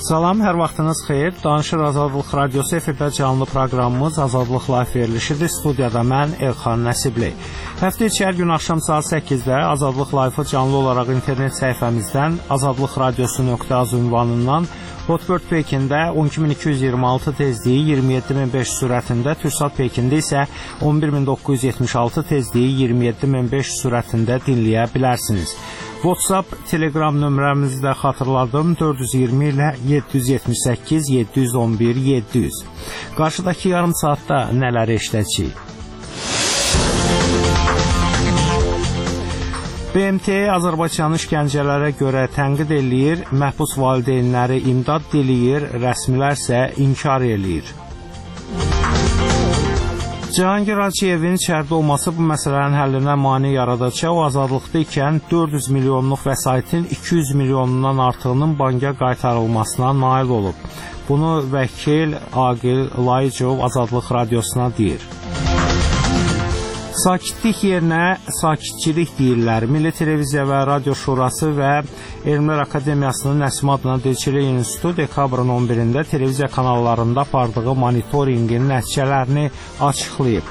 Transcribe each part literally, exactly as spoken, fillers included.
Salam, hər vaxtınız xeyir. Danışır Azadlıq Radiosu efirdə canlı proqramımız Azadlıq Live verilişidir. Studiyada mən Elxan Nəsibli. Həftə içi hər gün axşam saat səkkizdə Azadlıq Live-ı canlı olaraq internet səhifəmizdən azadlıq radiosu nöqtə az ünvanından Hotbird Pekində on iki min iki yüz iyirmi altı tezliyi iyirmi yeddi min beş sürətində, Türksat Pekində isə on bir min doqquz yüz yetmiş altı tezliyi iyirmi yeddi min beş sürətində dinləyə bilərsiniz. WhatsApp, Telegram nömrəmizi də xatırladım, dörd yüz iyirmi ilə yeddi yüz yetmiş səkkiz yeddi yüz on bir yeddi yüz. Qarşıdakı yarım saatda nələr eşidəcəyik? B M T Azərbaycanı işgəncələrə görə tənqid eləyir, məhbus valideynləri imdad diləyir, rəsmilər isə inkar eləyir. Cahangir Hacıyevin içəridə olması bu məsələnin həllinə mane yaradacaq. O azadlıqda ikən dörd yüz milyonluq vəsaitin iki yüz milyonundan artığının banka qaytarılmasına nail olub. Bunu vəkil Aqil Layıcov Azadlıq Radiosuna deyir. Sakitlik yerinə sakitçilik deyirlər. Milli Televiziya və Radio Şurası və Elmlər Akademiyasının Nəsim adına Dilçilik İnstitutu dekabrın on birində televiziya kanallarında apardığı monitorinqin nəticələrini açıqlayıb.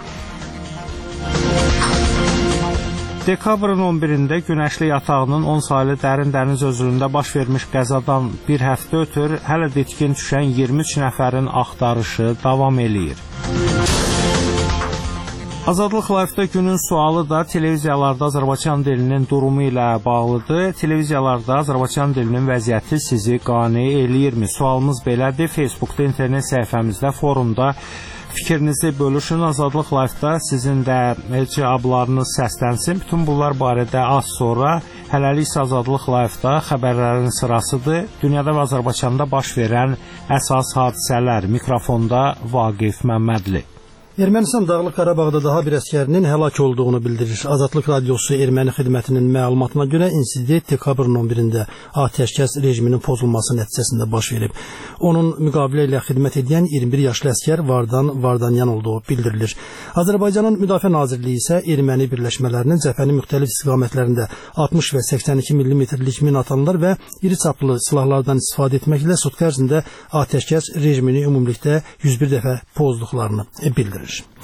Dekabrın on birində Günəşli yatağının on saylı dərin dəniz özülündə baş vermiş qəzadan bir həftə ötür, hələ də itkin düşən iyirmi üç nəfərin axtarışı davam eləyir. Azadlıq Live-da günün sualı da televiziyalarda Azərbaycan dilinin durumu ilə bağlıdır. Televiziyalarda Azərbaycan dilinin vəziyyəti sizi qane eləyirmi? Sualımız belədir. Facebookda, internet səhifəmizdə, forumda fikrinizi bölüşün. Azadlıq Live-da sizin də cavablarınız səslənsin. Bütün bunlar barədə az sonra, hələlik isə Azadlıq Live-da xəbərlərin sırasıdır. Dünyada və Azərbaycanda baş verən əsas hadisələr. Mikrofonda Vaqif Məmmədli. Ermənistan Dağlıq Qarabağda daha bir əskərinin həlak olduğunu bildirir. Azadlıq Radiosu erməni xidmətinin məlumatına görə insident dekabrın on birində atəşkəs rejiminin pozulması nəticəsində baş verib. Onun müqavilə ilə xidmət edən iyirmi bir yaşlı əskər Vardan Vardanyan olduğu bildirilir. Azərbaycanın Müdafiə Nazirliyi isə erməni birləşmələrinin cəbhənin müxtəlif istiqamətlərində altmış və səksən iki millimetrlik minatanlar və iri çaplı silahlardan istifadə etməklə sutka ərzində atəşkəs rejimini ümumilikdə yüz bir dəfə pozduqlarını bildirir.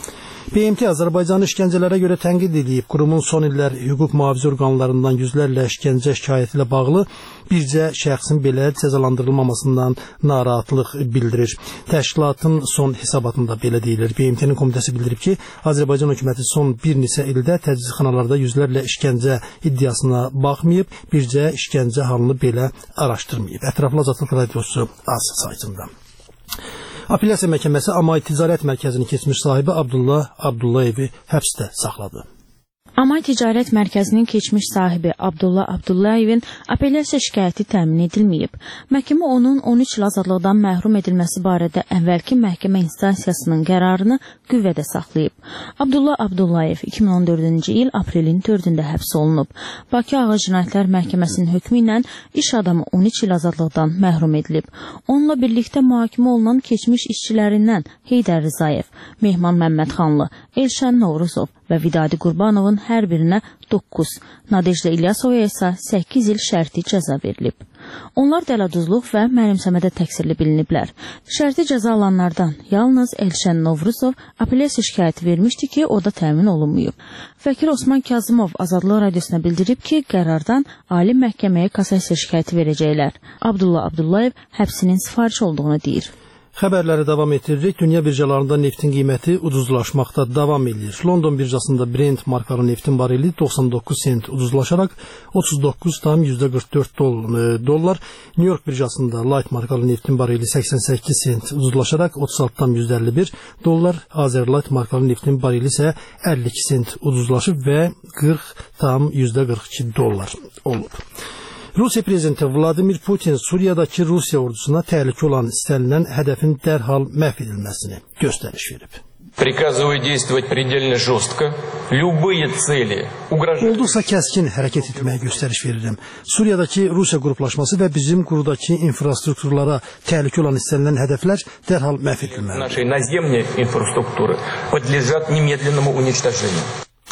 B M T Azərbaycanı işgəncələrə görə tənqid edib, qurumun son illər hüquq mühafizə orqanlarından yüzlərlə işgəncə şikayəti ilə bağlı bircə şəxsin belə cəzalandırılmamasından narahatlıq bildirir. Təşkilatın son hesabatında belə deyilir. B M T-nin komitəsi bildirib ki, Azərbaycan hökuməti son bir neçə ildə təcridxanalarda yüzlərlə işgəncə iddiasına baxmayıb, bircə işgəncə halını belə araşdırmayıb. Ətraflı Azadlıq Radiosu az saytında. Apellyasiya məhkəməsi Amay Ticarət Mərkəzinin keçmiş sahibi Abdullah Abdullayevi həbsdə saxladı. Amay Ticarət Mərkəzinin keçmiş sahibi Abdullah Abdullayevin apellyasiya şikayəti təmin edilməyib. Məhkəmə onun on üç il azadlıqdan məhrum edilməsi barədə əvvəlki məhkəmə instansiyasının qərarını qüvvədə saxlayıb. Abdullah Abdullayev iki min on dördüncü il aprelin dördündə həbs olunub. Bakı Ağır Cinayətlər Məhkəməsinin hökmü ilə iş adamı on üç il azadlıqdan məhrum edilib. Onunla birlikdə mühakimə olunan keçmiş işçilərindən Heydər Rzayev, Mehman Məmmədxanlı, Elşən Novruzov və Vidadi Qurbanovun hər birinə doqquz, Nadejda İlyasovaya isə səkkiz il şərti cəza verilib. Onlar dələduzluq və mənimsəmədə təqsirli biliniblər. Şərti cəza alanlardan yalnız Elşən Novruzov apellyasiya şikayəti vermişdi ki, o da təmin olunmayıb. Vəkil Osman Kazımov Azadlıq Radiosuna bildirib ki, qərardan ali məhkəməyə kassasiya şikayəti verəcəklər. Abdullah Abdullayev həbsinin sifariş olduğunu deyir. Xəbərləri davam etdiririk. Dünya birjalarında neftin qiyməti ucuzlaşmaqda davam edir. London birjasında Brent markalı neftin bareli doxsan doqquz sent ucuzlaşaraq otuz doqquz tam yüzdə qırx dörd dollar. New York birjasında Light markalı neftin bareli səksən səkkiz sent ucuzlaşaraq otuz altı tam yüzdə əlli bir dollar. Azerlight markalı neftin bareli isə əlli iki sent ucuzlaşıb və qırx tam yüzdə qırx iki dollar olub. Rusiya prezidenti Vladimir Putin Suriyadakı Rusiya ordusuna təhlükə olan istənilən hədəfin dərhal məhv edilməsini göstəriş verib. Приказываю действовать предельно жестко. Любые цели угрожают. Olduqsa kəskin hərəkət etməyə göstəriş verirəm. Suriyadakı Rusiya qruplaşması və bizim qurudakı infrastrukturlara təhlükə olan istənilən hədəflər dərhal məhv edilməlidir. Нашей наземной инфраструктуры подлежат немедленному уничтожению.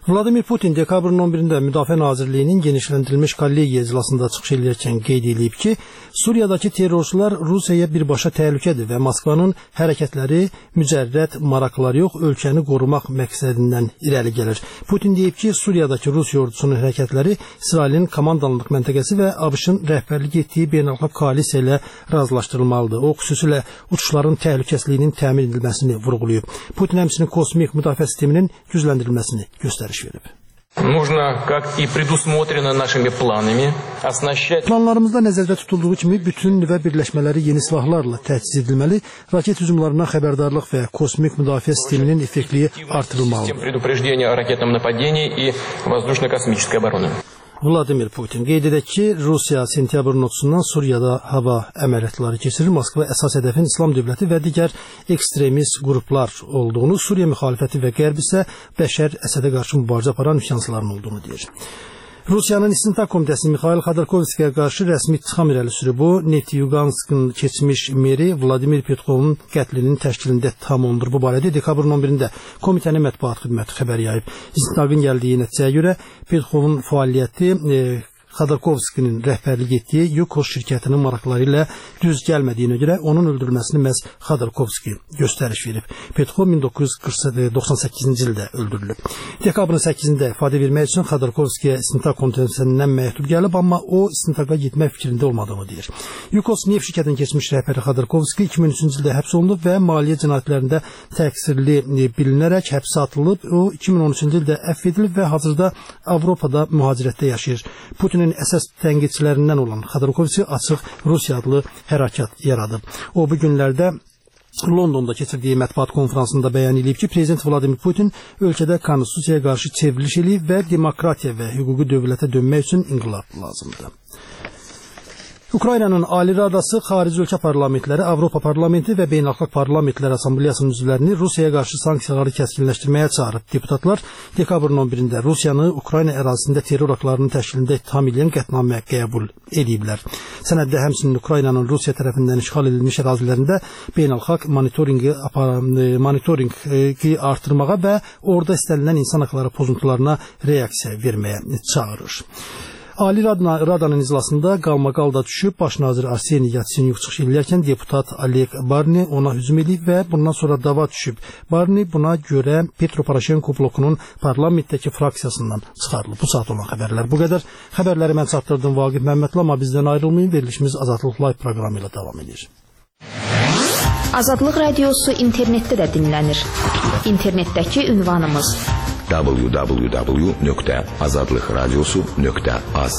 Vladimir Putin dekabrın on birində Müdafiə Nazirliyinin genişləndirilmiş kollegiya iclasında çıxış edərkən qeyd edib ki, Suriyadakı terrorçular Rusiyaya birbaşa təhlükədir və Moskvanın hərəkətləri mücərrəd maraqlar yox, ölkəni qorumaq məqsədindən irəli gəlir. Putin deyib ki, Suriyadakı Rusiya ordusunun hərəkətləri İsrailin komandanlıq məntəqəsi və ABŞ-ın rəhbərlik etdiyi beynəlxalq koalisiya ilə razılaşdırılmalıdır. O, xüsusilə uçuşların təhlükəsizliyinin təmin edilməsini vurğulayıb. Putin həmçinin kosmik müdafiə sisteminin gücləndirilməsini göstəriş verib. Нужно, как и предусмотрено нашими планами, оснащать... Planlarımızda nəzərdə tutulduğu kimi bütün nüvə birləşmələri yeni silahlarla təchiz edilməli, raket hücumlarından xəbərdarlıq və kosmik müdafiə sisteminin effektivliyi artırılmalıdır. Предупреждение о ракетном нападении и воздушно-космической обороны. Vladimir Putin qeyd edək ki, Rusiya sentyabrın otuzundan Suriyada hava əməliyyatları keçirir. Moskva əsas hədəfin İslam dövləti və digər ekstremist qruplar olduğunu, Suriya müxalifəti və Qərb isə Bəşər Əsədə qarşı mübarizə aparan üsyançıların olduğunu deyir. Rusiyanın İstintaq Komitəsi Mikhail Xodorkovskiyə qarşı rəsmi ittiham irəli sürüb. O, Netyuganskın keçmiş meri Vladimir Petkovun qətlinin təşkilində ittiham olunur. Bu barədə dekabrın on birində komitənin mətbuat xidməti xəbər yayıb. İstintaqın gəldiyi nəticəyə görə Petkovun fəaliyyəti e, Xodorkovskinin rəhbərlik etdiyi Yukos şirkətinin maraqları ilə düz gəlmədiyinə görə onun öldürülməsini məhz Xodorkovski göstəriş verib. Petkov min doqquz yüz doxsan səkkizinci ildə öldürülüb. Dekabrın səkkizində ifadə vermək üçün Xodorkovskiyə İstintaq Komitəsindən məktub gəlib, amma o istintaqa getmək fikrində olmadığını deyir. Yukos neft şirkətinin keçmiş rəhbəri Xodorkovski iki min üçüncü ildə həbs olunub və maliyyə cinayətlərində təqsirli bilinərək həbsə atılıb. O iki min on üçüncü ildə əfv edilib və hazırda Avropada mühacirətdə yaşayır. Putin əsas tənqidçilərindən olan Xodorkovski açıq Rusiya adlı hərəkat yaradıb. O bu günlərdə Londonda keçirdiyi mətbuat konferansında bəyan edib ki, Prezident Vladimir Putin ölkədə konstitusiyaya qarşı çevriliş edib və demokratiya və hüquqi dövlətə dönmək üçün inqilab lazımdır. Ukraynanın Ali Radası xarici ölkə parlamentləri, Avropa Parlamenti və Beynəlxalq Parlamentlər Assambleyasının üzvlərini Rusiyaya qarşı sanksiyaları kəskinləşdirməyə çağırıb. Deputatlar dekabrın on birində Rusiyanı Ukrayna ərazisində terror aktlarının təşkilində ittiham edən qətnamə qəbul ediblər. Sənəddə həmçinin Ukraynanın Rusiya tərəfindən işğal edilmiş ərazilərində beynəlxalq monitorinqi monitorinqi artırmağa və orada istənilən insan hüquqları pozuntularına reaksiya verməyə çağırır. Ali Radanın iclasında qalmaqalda düşüb, baş nazir Arseniy Yatsenyuk çıxış edərkən deputat Oleg Barni ona hücum edib və bundan sonra dava düşüb. Barni buna görə Petro Poroshenko blokunun parlamentdəki fraksiyasından çıxarılıb. Bu saat olan xəbərlər bu qədər. Xəbərləri mən çatdırdım Vaqif Məmmədli, amma bizdən ayrılmayın. Verilişimiz Azadlıq Live proqramı ilə davam edir. Azadlıq radiosu internetdə də dinlənir. İnternetdəki ünvanımız w w w nöqtə azadlıq radiosu nöqtə az.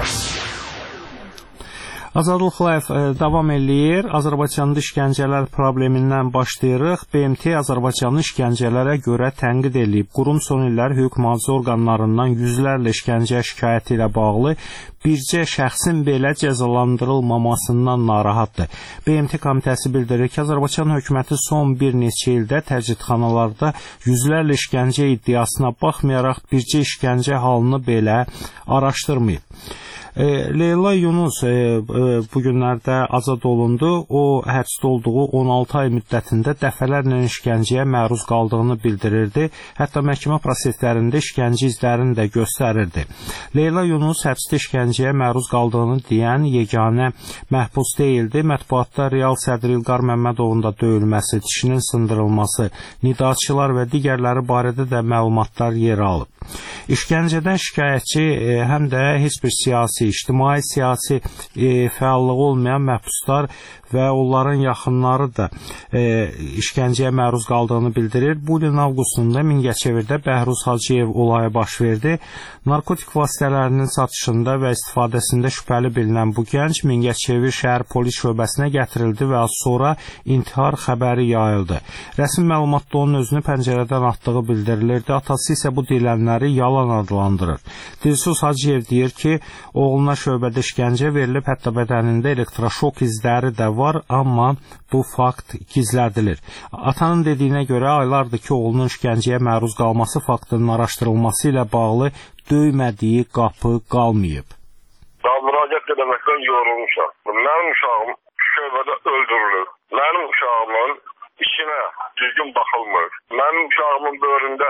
Azadlıq Live davam eləyir. Azərbaycanda işgəncələr problemindən başlayırıq. B M T Azərbaycanın işgəncələrə görə tənqid edib. Qurum son illər hüquq mühafizə orqanlarından yüzlərlə işgəncə şikayəti ilə bağlı bircə şəxsin belə cəzalandırılmamasından narahatdır. B M T komitəsi bildirir ki, Azərbaycan hökuməti son bir neçə ildə təcridxanalarda yüzlərlə işgəncə iddiasına baxmayaraq bircə işgəncə halını belə araşdırmayıb. Leyla Yunus bu günlərdə azad olundu. O, həbsdə olduğu on altı ay müddətində dəfələrlə işgəncəyə məruz qaldığını bildirirdi. Hətta məhkəmə proseslərində işgəncə izlərini də göstərirdi. Leyla Yunus həbsdə işgəncəyə məruz qaldığını deyən yeganə məhbus deyildi. Mətbuatda real sədr İlqar Məmmədovun da döyülməsi, dişinin sındırılması, nidaçılar və digərləri barədə də məlumatlar yer alıb. İşgəncədən şikayətçi həm də heç bir siyasi, ictimai siyasi e, fəallığı olmayan məhbuslar və onların yaxınları da e, işgəncəyə məruz qaldığını bildirir. Bu ilin avqustunda Mingəçevirdə Bəhruz Hacıyev olayı baş verdi. Narkotik vasitələrinin satışında və istifadəsində şübhəli bilinən bu gənc Mingəçevir şəhər polis şöbəsinə gətirildi və az sonra intihar xəbəri yayıldı. Rəsmi məlumatda onun özünü pəncərədən atdığı bildirilirdi. Atası isə bu deyilənləri yalan adlandırır. Dilsuz Hacıyev deyir ki, oğluna şöbədə işgəncə verilib, hətta bədənində elektroşok izləri də var, amma bu fakt gizlədilir. Atanın dediyinə görə aylardır ki, oğlunun işgəncəyə məruz qalması faktının araşdırılması ilə bağlı döymədiyi qapı qalmayıb. Daha müraciət edəməkdən yorulmuşam. Mənim uşağım şöbədə öldürülür. Mənim uşağımın içinə düzgün baxılmır. Mənim uşağımın böğründə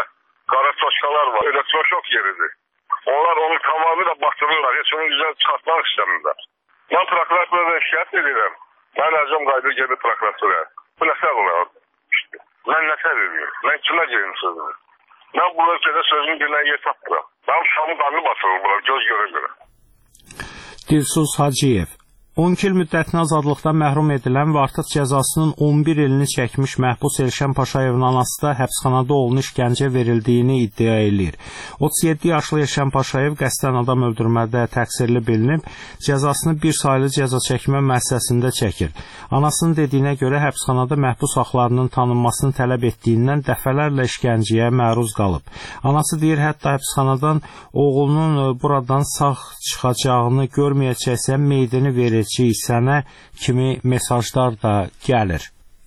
qara toçkalar var, elektroşok yeridir. Onlar onu tamamıyla batırırlar, heç onu güzel çıxartmaq istəmirlər. Mən prokuraturdan şikayət edirəm. Mən əcəm qaydı gedib prokuratura. Bu nə səbəb? Mən nə səbəbiyim? Mən kimə gedim sözümü? Mən bu ölkədə sözümü dinlən yer tapmıram. Mən uşamın qanını batırır bura, göz görə görə. Dilsuz Hacıyev on iki il müddətinə azadlıqdan məhrum edilən və artıq cəzasının on bir ilini çəkmiş məhbus Elşən Paşayevin anası da həbsxanada oğluna işgəncə verildiyini iddia edir. otuz yeddi yaşlı Elşən Paşayev qəsdən adam öldürmədə təqsirli bilinib, cəzasını bir saylı cəza çəkmə müəssisəsində çəkir. Anasının dediyinə görə həbsxanada məhbus haqlarının tanınmasını tələb etdiyindən dəfələrlə işgəncəyə məruz qalıb. Anası deyir, hətta həbsxanadan oğlunun buradan sağ çıxacağını görməyəcəksə meydini verir. Sənə kimi mesajlar da gəlir.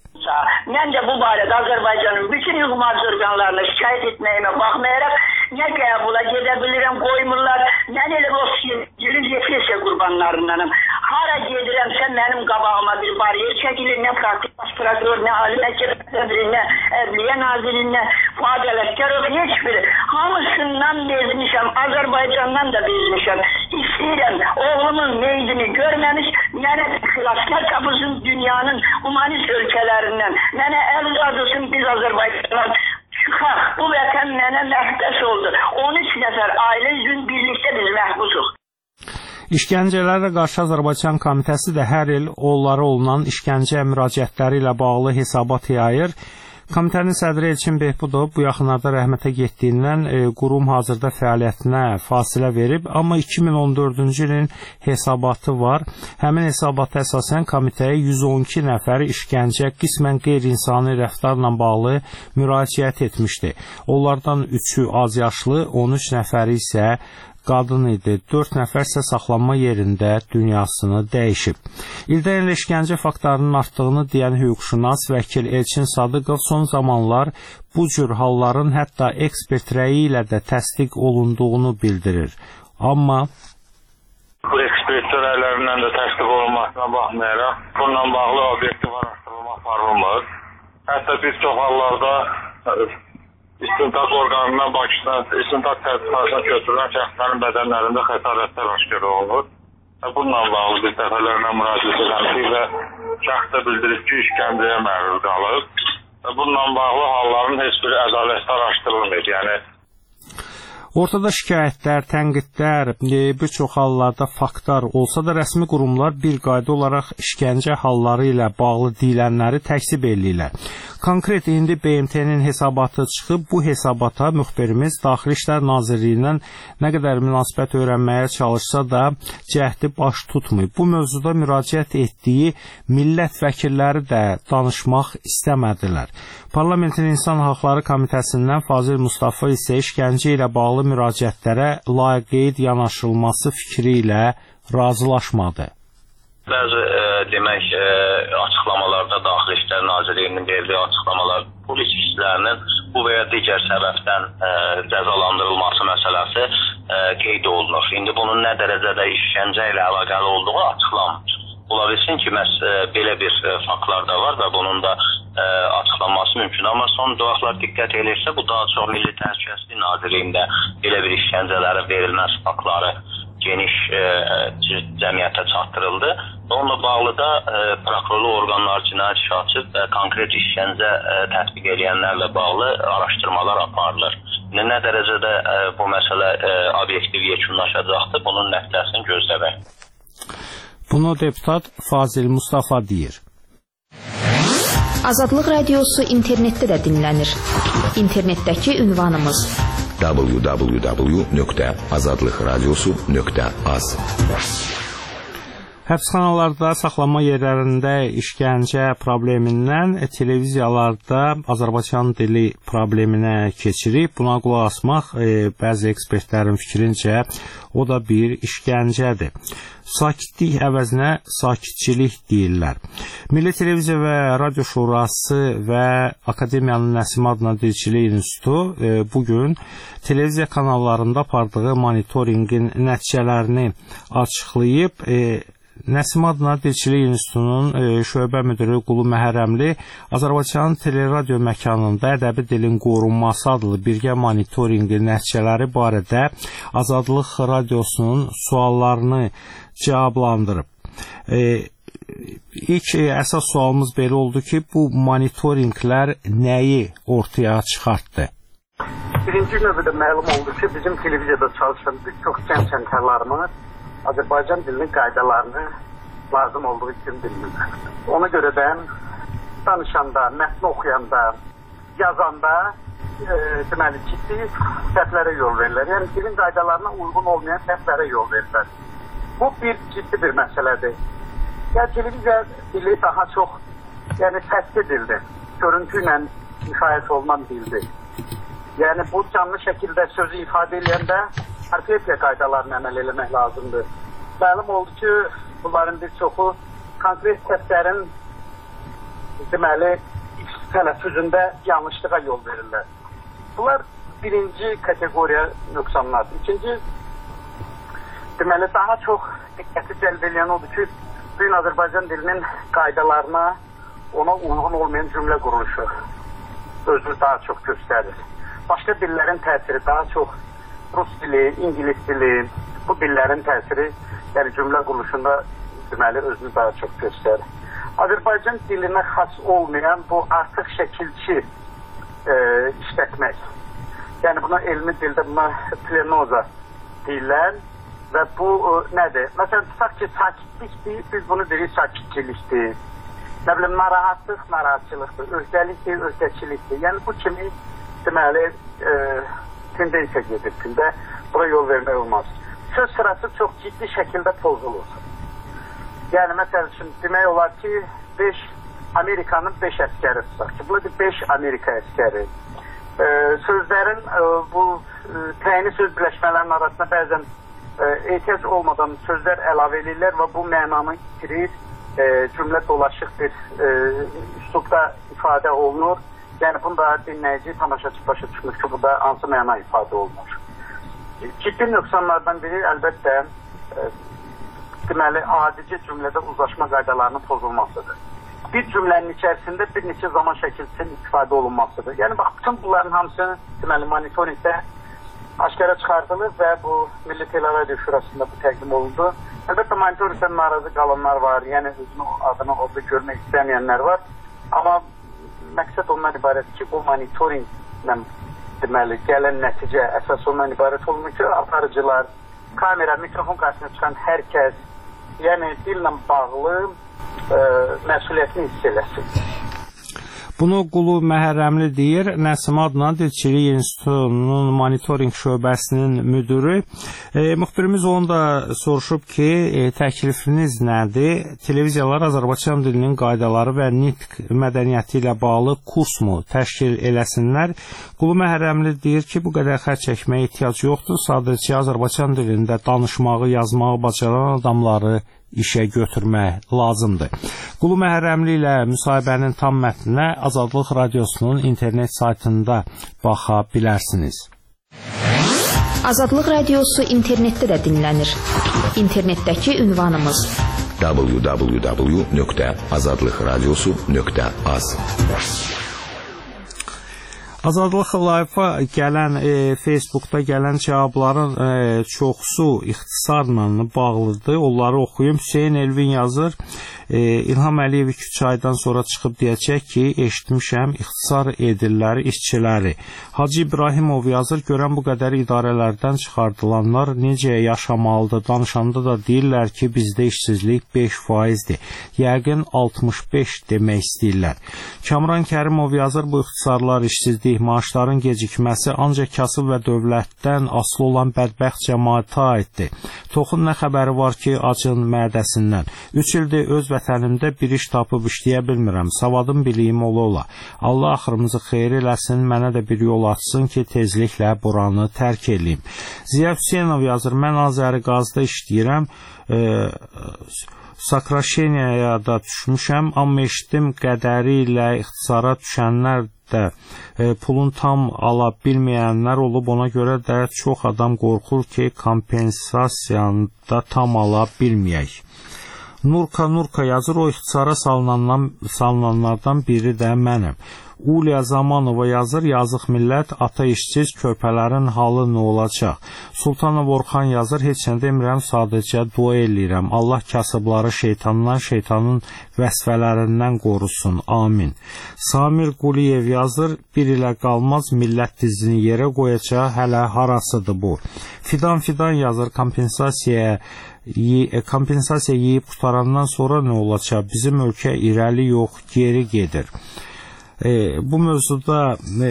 Mən də bu barədə Azərbaycanın bütün hüqumat orqanlarına şikayət etməyimə baxmayaraq nə qəbula gedə bilirəm, qoymurlar. Mən elə o cirin repressiya qurbanlarındanım. Hara gedirəmsə mənim qabağıma bir bariyer çəkilir, nə praktik baş prokuror, nə Ali Məhkəmə sədri, nə Ədliyyə naziri, nə Fuad Ələskərov, heç biri. Hamısından bezmişəm, Azərbaycandan da bezmişəm. İstəyirəm, oğlumun meydini görməmiş, mənə xilaskar tapılsın dünyanın humanist ölkələrindən. Mənə əl uzadırsın biz Azərbaycandan. Çıxaq, bu vətən mənə məhbəs oldu. on üç nəfər ailə üzrün birlikdə biz məhbusuq. İşgəncələrə qarşı Azərbaycan Komitəsi də hər il onlara olunan işgəncə müraciətləri ilə bağlı hesabat yayır. Komitənin sədri Elçin Behbudov bu yaxınlarda rəhmətə getdiyindən e, qurum hazırda fəaliyyətinə fasilə verib, amma iki min on dördüncü ilin hesabatı var. Həmin hesabata əsasən komitəyə yüz on iki nəfər işgəncə qismən qeyri-insani rəftarla bağlı müraciət etmişdi. Onlardan üçü az yaşlı, on üç nəfəri isə qadın idi. dörd nəfər isə saxlanma yerində dünyasını dəyişib. İldə ilə işgəncə faktlarının artdığını deyən hüquqşünas vəkil Elçin Sadıqov son zamanlar bu cür halların hətta ekspert rəyi ilə də təsdiq olunduğunu bildirir. Amma bu ekspert rəylərindən də təsdiq olunmasına baxmayaraq bununla bağlı obyektiv araşdırma aparılmır. Hətta bir çox hallarda İstintaq orqanına Bakıdan, istintaq tədqiqatına götürülən şəxslərin bədənlərində xəsarətlər aşkar olunur. Bununla bağlı bir dəfələrlə müraciət edilmişik və şəxs də bildirib ki, işgəncəyə məruz qalıb. Bununla bağlı halların heç bir ədalətli araşdırılmır. Yəni ortada şikayətlər, tənqidlər, bir çox hallarda faktlar olsa da rəsmi qurumlar bir qayda olaraq işgəncə halları ilə bağlı deyilənləri təksib eləyirlər. Konkret indi B M T-nin hesabatı çıxıb, bu hesabata müxbirimiz Daxili İşlər Nazirliyindən nə qədər münasibət öyrənməyə çalışsa da cəhdi baş tutmayıb. Bu mövzuda müraciət etdiyi millət vəkilləri də danışmaq istəmədilər. Parlamentin İnsan Haqları Komitəsindən Fazil Mustafa isə işgəncə ilə bağlı müraciətlərə laqeyd yanaşılması fikri ilə razılaşmadı. Bəzi e, demək e, açıqlamalarda Daxili İşlər Nazirliyinin verdiyi açıqlamalar polis işçilərinin bu və ya digər səbəbdən e, cəzalandırılması məsələsi e, qeyd olunur. İndi bunun nə dərəcədə işgəncə ilə əlaqəli olduğu açıqlanmır. Ola bilsin ki, məhz e, belə bir e, faktlar da var və bunun da e, açıqlanması mümkün. Amma son vaxtlar diqqət edirsə, bu daha çox Milli Təhlükəsizlik Nazirliyində belə bir işgəncələrin verilməsi faktları geniş e, cəmiyyətə çatdırıldı. Onunla bağlı da e, prokurorluq orqanları cinayət işi açıb və konkret işgəncə e, tətbiq edənlərlə bağlı araşdırmalar aparılır. Nə dərəcədə e, bu məsələ e, obyektiv yekunlaşacaqdır, bunun nəticəsini gözləmək. Bunu deputat Fazil Mustafa deyir. Azadlıq Radiosu internetdə də dinlənir. İnternetdəki ünvanımız w w w nöqtə azadlıqradiosu nöqtə az. Həbsxanalarda, saxlanma yerlərində işgəncə problemindən televiziyalarda Azərbaycan dili probleminə keçirib. Buna qulaq asmaq e, bəzi ekspertlərin fikrincə o da bir işgəncədir. Sakitlik əvəzinə sakitçilik deyirlər. Milli Televiziya və Radio Şurası və Akademiyanın Nəsim adına Dilçilik İnstitutu e, bugün televiziya kanallarında apardığı monitorinqin nəticələrini açıqlayıb. E, Nəsim adına Dilçilik İnstitutunun e, şöbə müdürü Qulu Məhərrəmli Azərbaycan teleradio məkanında ədəbi dilin qorunması adlı birgə monitorinqi nəticələri barədə Azadlıq Radiosunun suallarını cavablandırıb. E, ilk e, əsas sualımız belə oldu ki, bu monitorinqlər nəyi ortaya çıxartdı? Birinci növbədə məlum oldu ki, bizim televiziyada çalışan bir çox gənc həmkarlarımız Azərbaycan dilinin qaydalarını lazım olduğu üçün bilmirlər. Ona görə də danışanda, mətni oxuyanda, yazanda e, deməli ciddi səhvlərə yol verirlər. Yəni dilin qaydalarına uyğun olmayan səhvlərə yol verirlər. Bu bir ciddi bir məsələdir. Yəni televiziya dili daha çox yəni səsli dildir. Görüntü ilə müşahidə olunan dildir. Yəni bu canlı şəkildə sözü ifadə edəndə orfoqopiya qaydalarına əməl eləmək lazımdır. Məlum oldu ki, bunların bir çoxu konkret səslərin deməli tələffüzündə yanlışlığa yol verirlər. Bunlar birinci kateqoriya nöqsanlardır. İkinci, deməli daha çox diqqəti cəlb edən odur ki, bugün Azərbaycan dilinin qaydalarına ona uyğun olmayan cümlə quruluşu özünü daha çox göstərir. Başqa dillərin təsiri daha çox Rus dili, İngilis dili, bu dillərin təsiri, yəni cümlə quruluşunda deməli özünü daha çox göstərir. Azərbaycan dilinə xas olmayan bu artıq şəkilçi e, işlətmək. Yəni buna elmi dildə buna plenoza deyirlər və bu e, nədir? Məsələn, tutaq ki, sakitlikdir, biz bunu deyirik sakitçilikdir. Nə bilim, narahatlıq, narahatçılıqdır, öhdəlikdir, öhdəçilikdir. Yəni bu kimi deməli e, tendensiya gedir gündə, buna yol vermək olmaz. Söz sırası çox ciddi şəkildə pozulur. Yəni, məsəl üçün, demək olar ki, beş Amerikanın beş əskəri tutaq ki, bu beş Amerika əskəri. E, sözlərin, e, bu e, təyini söz birləşmələrinin arasında bəzən e, ehtiyac olmadan sözlər əlavə edirlər və bu mənanı itirir, e, cümlə dolaşıq bir e, üslubda ifadə olunur. Yəni, bunda dinləyici, tamaşaçı başa çıxmış ki, burada hansı məna ifadə olunur. Ciddi nöqsanlardan biri əlbəttə e, deməli, adici cümlədə uzlaşma qaydalarının pozulmasıdır. Bir cümlənin içərisində bir neçə zaman şəkilsinin istifadə olunmasıdır. Yəni, bax, bütün bunların hamısı deməli, monitoringdə aşkara çıxardılır və bu Milli Teleradio Şurasında bu təqdim olundu. Əlbəttə, monitoringdən narazı qalanlar var, yəni özünün adını orada görmək istəməyənlər var. Amma məqsəd ondan ibarət ki, bu monitoringlə deməli, gələn nəticə əsas ondan ibarət olunur ki, aparıcılar, kamera, mikrofon qarşısına çıxan hər kəs, yəni dillə bağlı e, məsuliyyətini hiss eləsin. Bunu Qulu Məhərrəmli deyir, Nəsim adına Dilçilik İnstitutunun monitoring şöbəsinin müdürü. E, müxbirimiz onu da soruşub ki, e, təklifiniz nədir? Televiziyalar Azərbaycan dilinin qaydaları və nitq mədəniyyəti ilə bağlı kurs mu təşkil eləsinlər? Qulu Məhərrəmli deyir ki, bu qədər xərc çəkməyə ehtiyac yoxdur. Sadəcə Azərbaycan dilində danışmağı, yazmağı bacaran adamları işə götürmək lazımdır. Qulu Məhərrəmli ilə müsahibənin tam mətninə Azadlıq Radiosunun internet saytında baxa bilərsiniz. Azadlıq Radiosu internetdə də dinlənir. İnternetdəki ünvanımız w w w nöqtə azadlıq radiosu nöqtə az. Azadlıq Live-a gələn, e, Facebookda gələn cavabların e, çoxsu ixtisarla bağlıdır. Onları oxuyum. Hüseyn Elvin yazır. E, İlham Əliyev iki üç aydan sonra çıxıb deyəcək ki, eşitmişəm, ixtisar edirlər işçiləri. Hacı İbrahimov yazır, görən bu qədər idarələrdən çıxardılanlar necə yaşamalıdır? Danışanda da deyirlər ki, bizdə işsizlik beş faizdir. Yəqin altmış beş demək istəyirlər. Kamran Kərimov yazır, bu ixtisarlar işsizlik, maaşların gecikməsi ancaq kasıb və dövlətdən asılı olan bədbəxt cəmaata aiddir. Toxun nə xəbəri var ki, acın mədəsindən. Üç ildir öz vətənimdə bir iş tapıb işləyə bilmirəm. Savadım, biliyim ola-ola. Allah axırımızı xeyir eləsin, mənə də bir yol açsın ki, tezliklə buranı tərk edeyim. Ziya Hüseynov yazır, mən Azəri qazda işləyirəm. E, Sakraşeniyaya da düşmüşəm, amma eşitdim qədəri ilə ixtisara düşənlər də e, pulun tam ala bilməyənlər olub, ona görə də çox adam qorxur ki, kompensasiyanı da tam ala bilməyək. Nurka Nurka yazır, o ixtisara salınandan, salınanlardan biri də mənəm. Uliya Zamanova yazır, yazıq millət, ata işsiz, körpələrin halı nə olacaq? Sultanov Orxan yazır, heç nə demirəm, sadəcə dua eləyirəm. Allah kasıbları şeytandan, şeytanın vəsfələrindən qorusun. Amin. Samir Quliyev yazır, bir ilə qalmaz, millət dizini yerə qoyacaq, hələ harasıdır bu? Fidan Fidan yazır, kompensasiya kompensasiya yeyib qutarandan sonra nə olacaq? Bizim ölkə irəli yox, geri gedir. E, bu mövzuda e,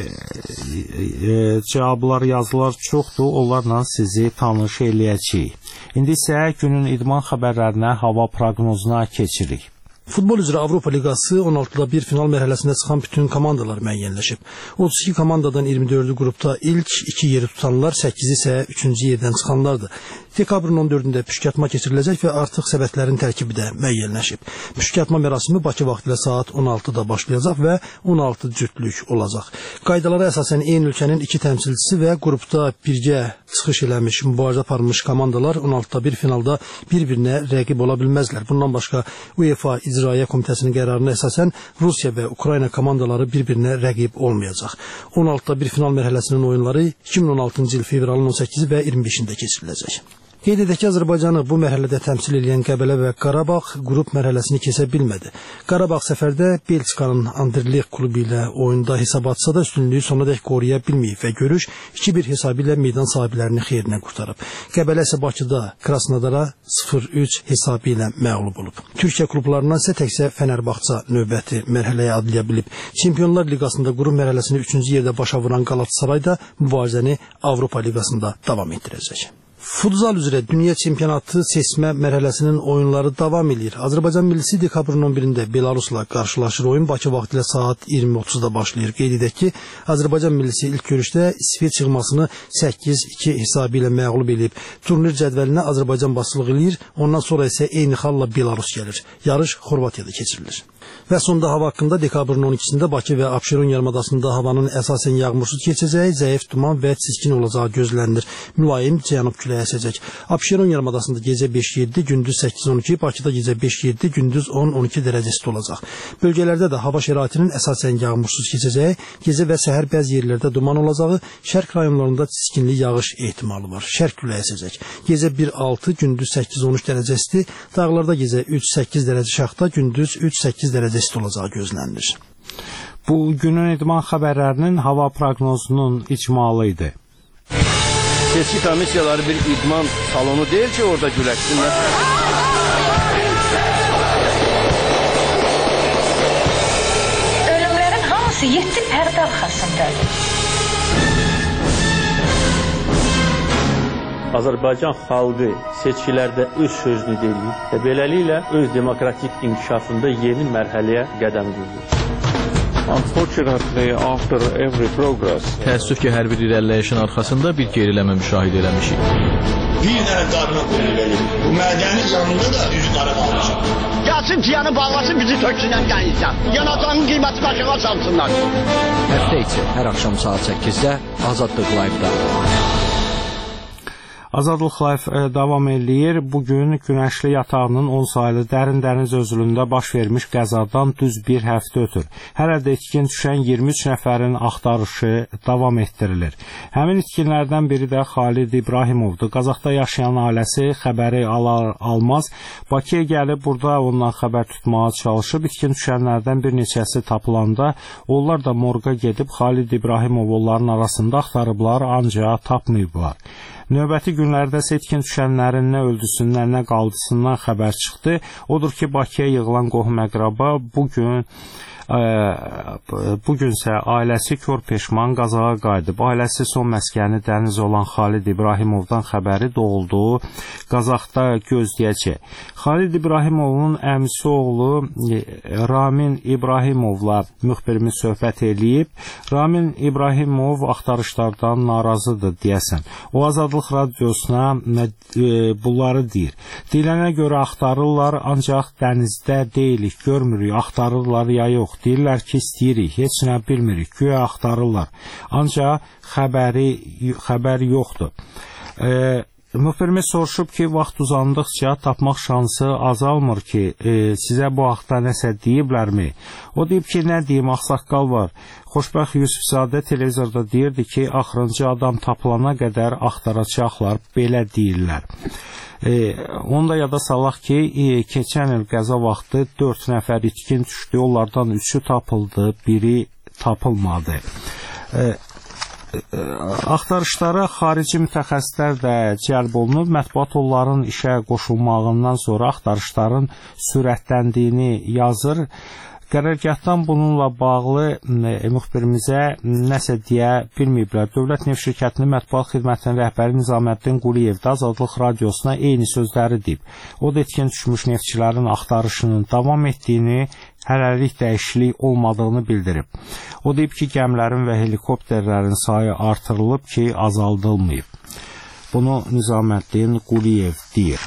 e, cavablar, yazılar çoxdur, onlarla sizi tanış eləyəcəyik. İndi isə günün idman xəbərlərinə, hava proqnozuna keçirik. Futbol üzrə Avropa Liqası on altıda bir final mərhələsində çıxan bütün komandalar müəyyənləşib. otuz iki komandadan iyirmi dördü qrupda ilk iki yeri tutanlar, səkkizi isə üçüncü yerdən çıxanlardır. Dekabrın on dördündə püşkatma keçiriləcək və artıq səbətlərin tərkibi də müəyyənləşib. Püşkatma mərasimi Bakı vaxtı ilə saat on altıda başlayacaq və on altı cütlük olacaq. Qaydalara əsasən eyni ölkənin iki təmsilçisi və qrupda birgə çıxış eləmiş, mübarizə aparmış komandalar on altıda bir finalda bir-birinə rəqib ola bilməzlər. Bundan başqa UEFA İcraiyyə Komitəsinin qərarına əsasən Rusiya və Ukrayna komandaları bir-birinə rəqib olmayacaq. on altıda bir final mərhələsinin oyunları iki min on altıncı il fevralın on səkkizi və iyirmi beşində keçiriləcək. Qeyd edək ki, Azərbaycanı bu mərhələdə təmsil edən Qəbələ və Qarabağ qrup mərhələsini keçə bilmədi. Qarabağ səfərdə Belçikanın Anderlecht klubu ilə oyunda hesab atsa da üstünlüyü sonadək qoruya bilməyib və görüş iki bir hesabı ilə meydan sahiblərinin xeyrinə qurtarıb. Qəbələ isə Bakıda Krasnodara sıfır üç hesabı ilə məğlub olub. Türkiyə klublarından isə təkcə Fənərbağça növbəti mərhələyə adlaya bilib. Çempionlar Liqasında qrup mərhələsini üçüncü yerdə başa vuran Qalatasaray da mübarizəni Avropa Liqasında davam etdirəcək. Futsal üzrə dünya çempionatı seçmə mərhələsinin oyunları davam edir. Azərbaycan millisi dekabrın on birində Belarusla qarşılaşır. Oyun Bakı vaxtı ilə saat iyirmi otuzda başlayır. Qeyd edək ki, Azərbaycan millisi ilk görüşdə İsveç yığmasını səkkiz iki hesabı ilə məğlub edib. Turnir cədvəlinə Azərbaycan başçılıq edir. Ondan sonra isə eyni xalla Belarus gəlir. Yarış Xorvatiyada keçirilir. Və sonda hava haqqında dekabrın on ikisində Bakı və Abşeron yarımadasında havanın əsasən yağmursuz keçəcəyi, zəif duman və çiskin olacağı gözlənilir. Mülayim cənub küləyi əsəcək. Abşeron yarımadasında gecə beş yeddi, gündüz səkkiz on iki, Bakıda gecə beş yeddi, gündüz on on iki dərəcəsi olacaq. Bölgələrdə də hava şəraitinin əsasən yağmursuz keçəcəyi, gecə və səhər bəzi yerlərdə duman olacağı, şərq rayonlarında çiskinli yağış ehtimalı var. Şərq küləyi əsəcək. Gecə bir altı, gündüz səkkiz on üç dərəcəsi, dağlarda gecə üç səkkiz dərəcə şaxta, gündüz üç səkkiz dərəcəsi olacağı gözlənilir. Bu günün idman xəbərlərinin hava proqnozunun icmalı idi. Seçki komissiyaları bir idman salonu deyil ki, orada güləşsinlər. Ölümlərin hamısı yeddi pərdə arxasındadır. Azərbaycan xalqı seçkilərdə öz sözünü deyir və beləliklə öz demokratik inkişafında yeni mərhələyə qədəm qoyur. Unfortunately, after every progress, təəssüf ki, hər bir irəliləyişin arxasında bir geriləmə müşahidə eləmişik. Bir dənə qarına qoyulur. Bu mədəni canında da üz qara qalmışıq. Gəlsin ciyanı bağlasın, bizi töksünən gəlirsən. Yanacağın qiyməti başına çalsınlar. Həftə içi hər axşam saat səkkizdə Azadlıq Live-da. Azadlıq Live davam eləyir. Bugün Günəşli yatağının on saylı dərin dəniz özülündə baş vermiş qəzadan düz bir həftə ötür. Hələ də itkin düşən iyirmi üç nəfərin axtarışı davam etdirilir. Həmin itkinlərdən biri də Xalid İbrahimovdur. Qazaxda yaşayan ailəsi xəbəri alar almaz Bakıya gəlib burada ondan xəbər tutmağa çalışıb. İtkin düşənlərdən bir neçəsi tapılanda onlar da morqa gedib Xalid İbrahimov onların arasında axtarıblar, ancaq tapmayıblar. Növbəti günlərdə isə itkin düşənlərin nə öldüsündən, nə qaldısından xəbər çıxdı. Odur ki, Bakıya yığılan qohum-əqraba bugün bugünsə ailəsi kör peşman Qazağa qayıdıb. Ailəsi son məskəni dəniz olan Xalid İbrahimovdan xəbəri doğulduğu Qazaxda gözləyəcək. Xalid İbrahimovun əmisi oğlu Ramin İbrahimovla müxbirimiz söhbət eləyib. Ramin İbrahimov axtarışlardan narazıdır deyəsən. O Azadlıq Radiosuna bunları deyir. Deyilənə görə axtarırlar, ancaq dənizdə deyilik, görmürük, axtarırlar ya yox. Deyirlər ki, istəyirik, heç nə bilmirik, güya axtarırlar. Ancaq xəbəri, xəbər yoxdur. E, müxbirimiz soruşub ki, vaxt uzandıqca tapmaq şansı azalmır ki, e, sizə bu haqda nəsə deyiblərmi? O deyib ki, nə deyim, ağsaqqal var. Xoşbəxt Yusufzadə televizorda deyirdi ki, axırıncı adam tapılana qədər axtaracaqlar, belə deyirlər. E, onu da yada salaq ki, e, keçən il qəza vaxtı dörd nəfər itkin düşdü, onlardan üçü tapıldı, biri tapılmadı. E, Axtarışlara xarici mütəxəssislər də cəlb olunub. Mətbuat onların işə qoşulmağından sonra axtarışların sürətləndiyini yazır. Qərargahdan bununla bağlı e, müxbirimizə nəsə deyə bilməyiblər. Dövlət Neft Şirkətinin mətbuat xidmətinin rəhbəri Nizaməddin Quliyev də Azadlıq Radiosuna eyni sözləri deyib. O da itkin düşmüş neftçilərin axtarışının davam etdiyini, hələlik dəyişiklik olmadığını bildirib. O deyib ki, gəmilərin və helikopterlərin sayı artırılıb ki, azaldılmayıb. Bunu Nizaməddin Quliyev deyir.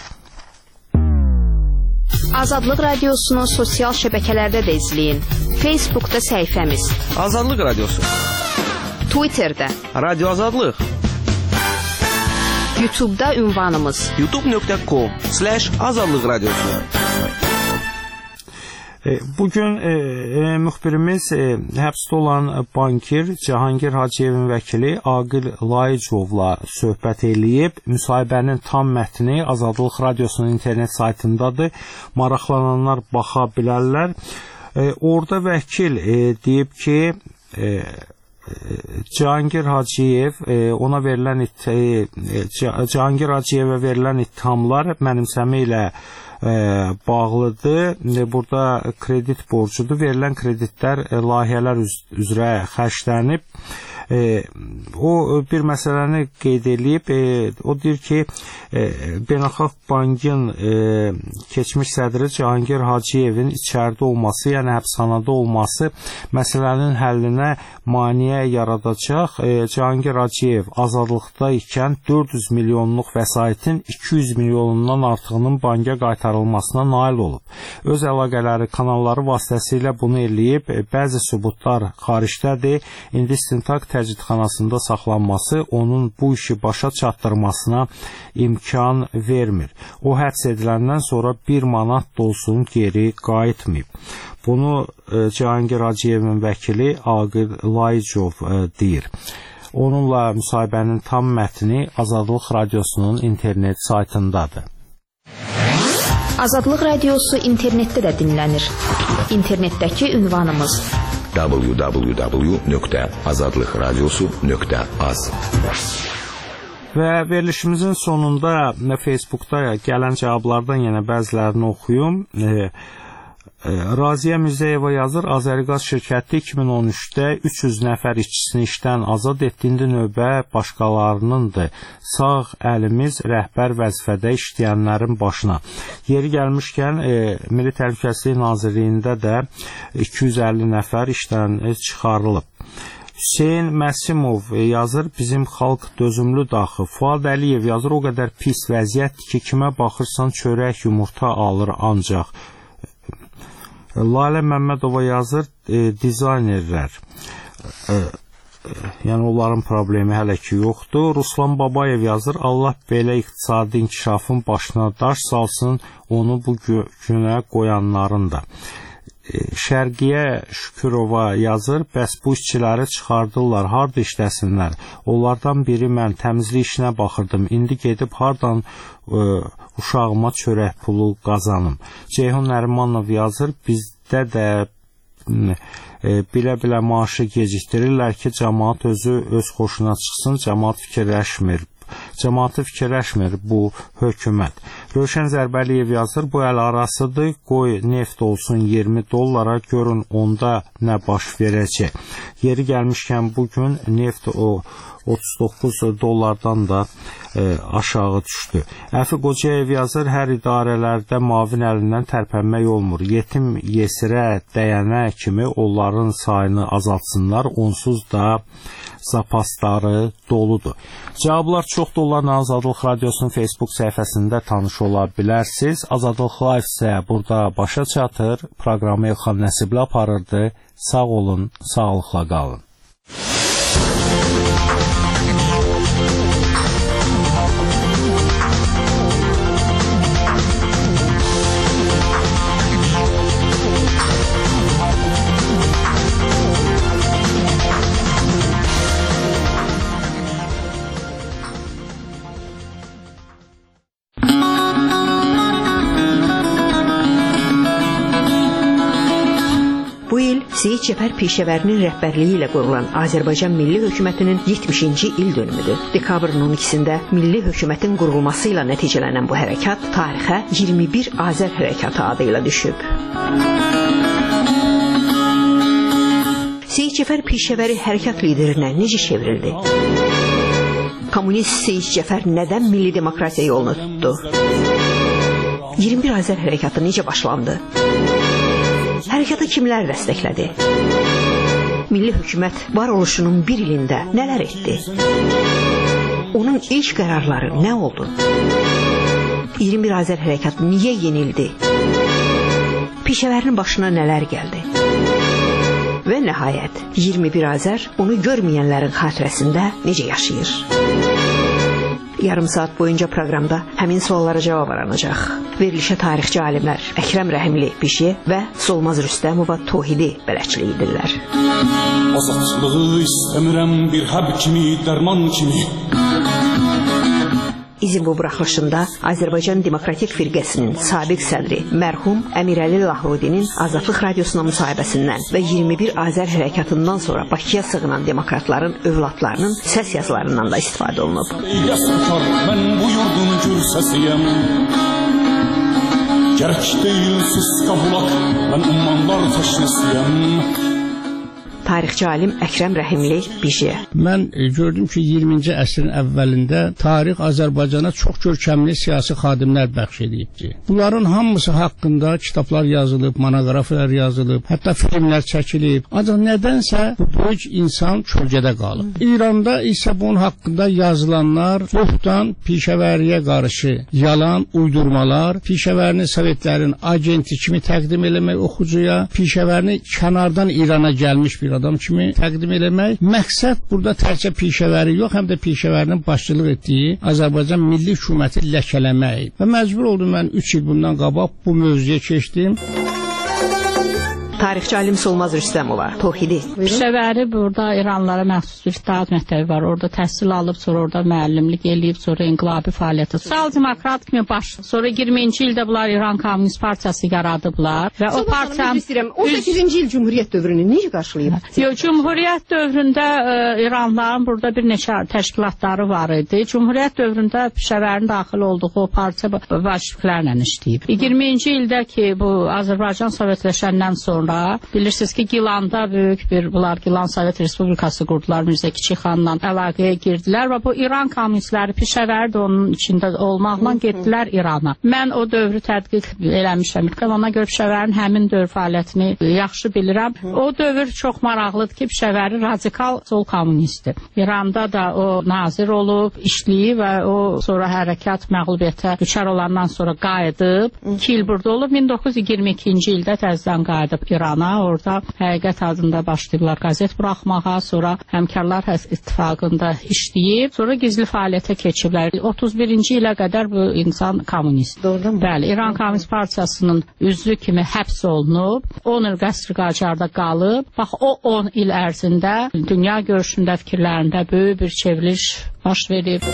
Azadlıq Radiosunun sosial şəbəkələrdə də izləyin. Facebookda səhifəmiz Azadlıq Radiosu, Twitterdə Radio Azadlıq, YouTube'da ünvanımız youtube nöqtə com slash azadlıq radiosu. Bugün e, e, müxbirimiz e, həbsdə olan bankir Cahangir Hacıyevin vəkili Aqil Layicovla söhbət eləyib. Müsahibənin tam mətni Azadlıq Radiosunun internet saytındadır. Maraqlananlar baxa bilərlər. E, orada vəkil e, deyib ki, e, Cahangir Hacıyev e, ona verilən it, e, Cahangir Hacıyevə verilən ittihamlar mənimsəmə ilə e, bağlıdır. E, burada kredit borcudur. Verilən kreditlər e, layihələr üz üzrə xərclənib. E, o bir məsələni qeyd edib. E, o deyir ki, e, Beynəlxalq Bankın e, keçmiş sədri Cahangir Hacıyevin içəridə olması, yəni həbsxanada olması məsələnin həllinə maneə yaradacaq. E, Cahangir Hacıyev azadlıqda ikən dörd yüz milyonluq vəsaitin iki yüz milyonundan artığının banka qaytarılmasına nail olub. Öz əlaqələri kanalları vasitəsilə bunu eləyib. E, bəzi sübutlar xaricdədir. İndi istintaq təcridxanasında saxlanması onun bu işi başa çatdırmasına imkan vermir. O həbs ediləndən sonra bir manat da olsun geri qayıtmayıb. Bunu e, Cahangir Hacıyevin vəkili Aqil Layicov e, deyir. Onunla müsahibənin tam mətni Azadlıq Radiosunun internet saytındadır. Azadlıq Radiosu internetdə də dinlənir. İnternetdəki ünvanımız w w w nöqtə azadlıq radiosu nöqtə az. Və verilişimizin sonunda Facebookda gələn cavablardan yenə bəzilərini oxuyum. E, Raziyə Müzeyeva yazır, Azərqaz şirkəti iki min on üçdə üç yüz nəfər işçisini işdən azad etdiyində növbə başqalarınındır. Sağ əlimiz rəhbər vəzifədə işləyənlərin başına. Yeri gəlmişkən, e, Milli Təhlükəsizlik Nazirliyində də iki yüz əlli nəfər işdən çıxarılıb. Hüseyn Məsimov yazır, bizim xalq dözümlü daxı. Fuad Əliyev yazır, o qədər pis vəziyyətdir ki, kimə baxırsan çörək, yumurta alır ancaq. Lalə Məmmədova yazır, e, dizaynerlər, e, e, yəni onların problemi hələ ki yoxdur. Ruslan Babayev yazır, Allah belə iqtisadi inkişafın başına daş salsın, onu bu günə qoyanların da. E, Şərqiyə Şükürova yazır, bəs bu işçiləri çıxardırlar, harda işləsinlər? Onlardan biri mən təmizlik işinə baxırdım, indi gedib hardan e, uşağıma çörək pulu qazanım. Ceyhun Nərimanov yazır, bizdə də e, bilə-bilə maaşı gecikdirirlər ki, cəmaat özü öz xoşuna çıxsın, cəmaat fikirləşmir. Cəmaatı fikirləşmir bu hökumət. Rövşən Zərbəliyev yazır, bu əl arasıdır, qoy neft olsun iyirmi dollara, görün onda nə baş verəcək. Yeri gəlmişkən bugün neft o otuz doqquz dollardan da e, aşağı düşdü. Əfi Qocayev yazır, hər idarələrdə mavin əlindən tərpənmək olmur. Yetim yesirə dəyənə kimi onların sayını azaltsınlar, onsuz da zapasları doludur. Cavablar çoxdur, onlarla Azadlıq Radiosunun Facebook səhifəsində tanış ola bilərsiniz. Azadlıq Live isə burada başa çatır. Proqramı Elxan Nəsibli aparırdı. Sağ olun, sağlıqla qalın. Seyid Cəfər Pişəvərinin rəhbərliyi ilə qurulan Azərbaycan Milli Hökumətinin yetmişinci il dönümüdür. Dekabrın on ikisində Milli Hökumətin qurulması ilə nəticələnən bu hərəkat tarixə iyirmi bir Azər hərəkatı adıyla düşüb. Seyid Cəfər Pişəvəri hərəkat liderinə necə çevrildi? Kommunist Seyid Cəfər nədən milli demokratiya yolunu tutdu? iyirmi bir Azər hərəkatı necə başlandı? Hərəkata kimlər dəstəklədi? Milli hökumət varoluşunun bir ilində nələr etdi? Onun ilk qərarları nə oldu? iyirmi bir Azər hərəkatı niyə yenildi? Pişəvərinin başına nələr gəldi? Və nəhayət iyirmi bir Azər onu görməyənlərin xatirəsində necə yaşayır? Yarım saat boyunca proqramda həmin suallara cavab aranacaq. Verilişə tarixçi alimlər Əkrəm Rəhimli Bişi və Solmaz Rüstəmova Tohidi bələdçilik edirlər. Azadlığı istəmirəm bir həb kimi, dərman kimi. İzin bu buraxılışında Azərbaycan Demokratik Firqəsinin sabiq sədri mərhum Əmirəli Lahrudinin Azadlıq Radiosuna müsahibəsindən və iyirmi bir Azər hərəkatından sonra Bakıya sığınan demokratların övladlarının səs yazılarından da istifadə olunub. Mən bu yurdun gür səsiyəm. Gərək deyil siz qabulaq, mən ummanlar təşnisiyəm. Tarixçi alim Əkrəm Rəhimli Bişi. Mən e, gördüm ki, iyirminci əsrin əvvəlində tarix Azərbaycana çox görkəmli siyasi xadimlər bəxş edibdi. Bunların hamısı haqqında kitablar yazılıb, monoqrafiyalar yazılıb, hətta filmlər çəkilib. Ancaq nədənsə bu böyük insan kölgədə qalıb. İranda isə bunun haqqında yazılanlar çoxdan Pişəvəriyə qarşı yalan, uydurmalar, Pişəvərini Sovetlərin agenti kimi təqdim eləmək oxucuya, Pişəvərini kənardan İrana gəlmiş bir adam kimi təqdim eləmək. Məqsəd burada təkcə Pişəvəri yox, həm də Pişəvərinin başçılıq etdiyi Azərbaycan Milli Hökuməti ləkələmək. Və məcbur oldum mən üç il bundan qabaq bu mövzuya keçdim. Tarixçi alim Solmaz Rüstəmova Tohidi. Pişəvəri burada İranlılara məxsus bir ixtilat məktəbi var. Orada təhsil alıb, sonra orada müəllimlik eləyib, sonra inqilabi fəaliyyəti. Sosial demokrat kimi baş. Sonra iyirminci ildə bunlar İran Komünist Partiyası yaradıblar və o partiya on səkkizinci il Cümhuriyyət dövrünü necə qarşılayıb? Yox, Cümhuriyyət dövründə e, İranlıların burada bir neçə təşkilatları var idi. Cümhuriyyət dövründə Pişəvərin daxil olduğu o partiya vaciblərlə işləyib. iyirminci ildə ki, bu Azərbaycan Sovetləşəndən sonra bilirsiniz ki, Gilanda böyük bir, bunlar Gilan Sovet Respublikası qurdular, Mirzə Kiçikxanla əlaqəyə girdilər və bu İran komünistləri Pişəvəri də onun içində olmaqla getdilər İrana. Mən o dövrü tədqiq eləmişəm. Ona görə Pişəvərin həmin dövr fəaliyyətini yaxşı bilirəm. O dövr çox maraqlıdır ki, Pişəvəri radikal sol kommunistdir. İranda da o nazir olub, işləyib və o sonra hərəkat məğlubiyyətə düşər olandan sonra qayıdıb. iki il burada olub, min doqquz yüz iyirmi ikinci ildə təzədən qayıdıb İrana, orada həqiqət adında başlayıblar qəzet buraxmağa, sonra Həmkarlar İttifaqında işləyib, sonra gizli fəaliyyətə keçiblər. otuz birinci ilə qədər bu insan kommunist. Doğrudan mı? Bəli, İran Komünist Partiyasının üzvü kimi həbs olunub, on il qəsr qacarda qalıb. Bax, o on il ərzində dünya görüşündə, fikirlərində böyük bir çevriliş baş verib.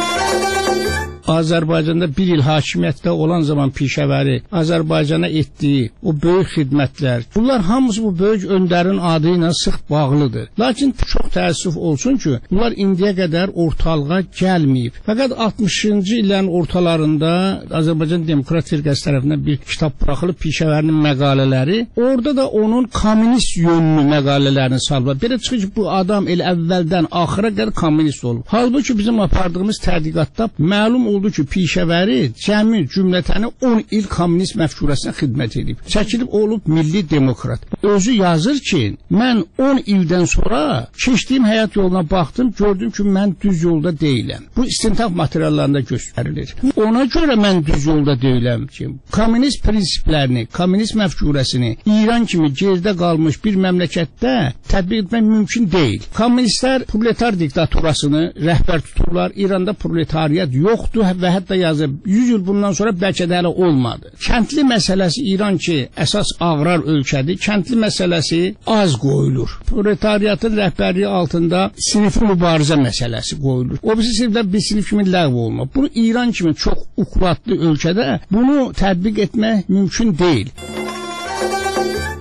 Azərbaycanda bir il hakimiyyətdə olan zaman Pişəvəri Azərbaycana etdiyi o böyük xidmətlər, bunlar hamısı bu böyük öndərin adı ilə sıx bağlıdır. Lakin çox təəssüf olsun ki, bunlar indiyə qədər ortalığa gəlməyib. Fəqət altmışıncı illərin ortalarında Azərbaycan Demokrat Firqəsi tərəfindən bir kitab buraxılıb, Pişəvərinin məqalələri. Orada da onun kommunist yönlü məqalələrini salıb. Belə çıxır ki, bu adam elə əvvəldən axıra qədər kommunist olub. Halbuki bizim apardığımız tədqiqatda məlum oldu ki, Pişəvəri cəmi cümlətəni on il kommunist məfkurəsinə xidmət edib. Çəkilib olub milli demokrat. Özü yazır ki, mən on ildən sonra keçdiyim həyat yoluna baxdım, gördüm ki, mən düz yolda deyiləm. Bu istintaq materiallarında göstərilir. Ona görə mən düz yolda deyiləm ki, kommunist prinsiplərini, kommunist məfkurəsini İran kimi gerdə qalmış bir məmləkətdə tətbiq etmək mümkün deyil. Kommunistlər proletar diktaturasını rəhbər tuturlar. İranda proletariat yoxdur və hətta yazıb yüz il bundan sonra bəlkə də hələ olmadı. Kəndli məsələsi İran ki, əsas ağrar ölkədir. Kəndli məsələsi az qoyulur. Proletariatın rəhbərliyi altında sinifi mübarizə məsələsi qoyulur. O birisi siniflər bir sinif kimi ləğv olma. Bunu İran kimi çox uqlatlı ölkədə bunu tətbiq etmək mümkün deyil.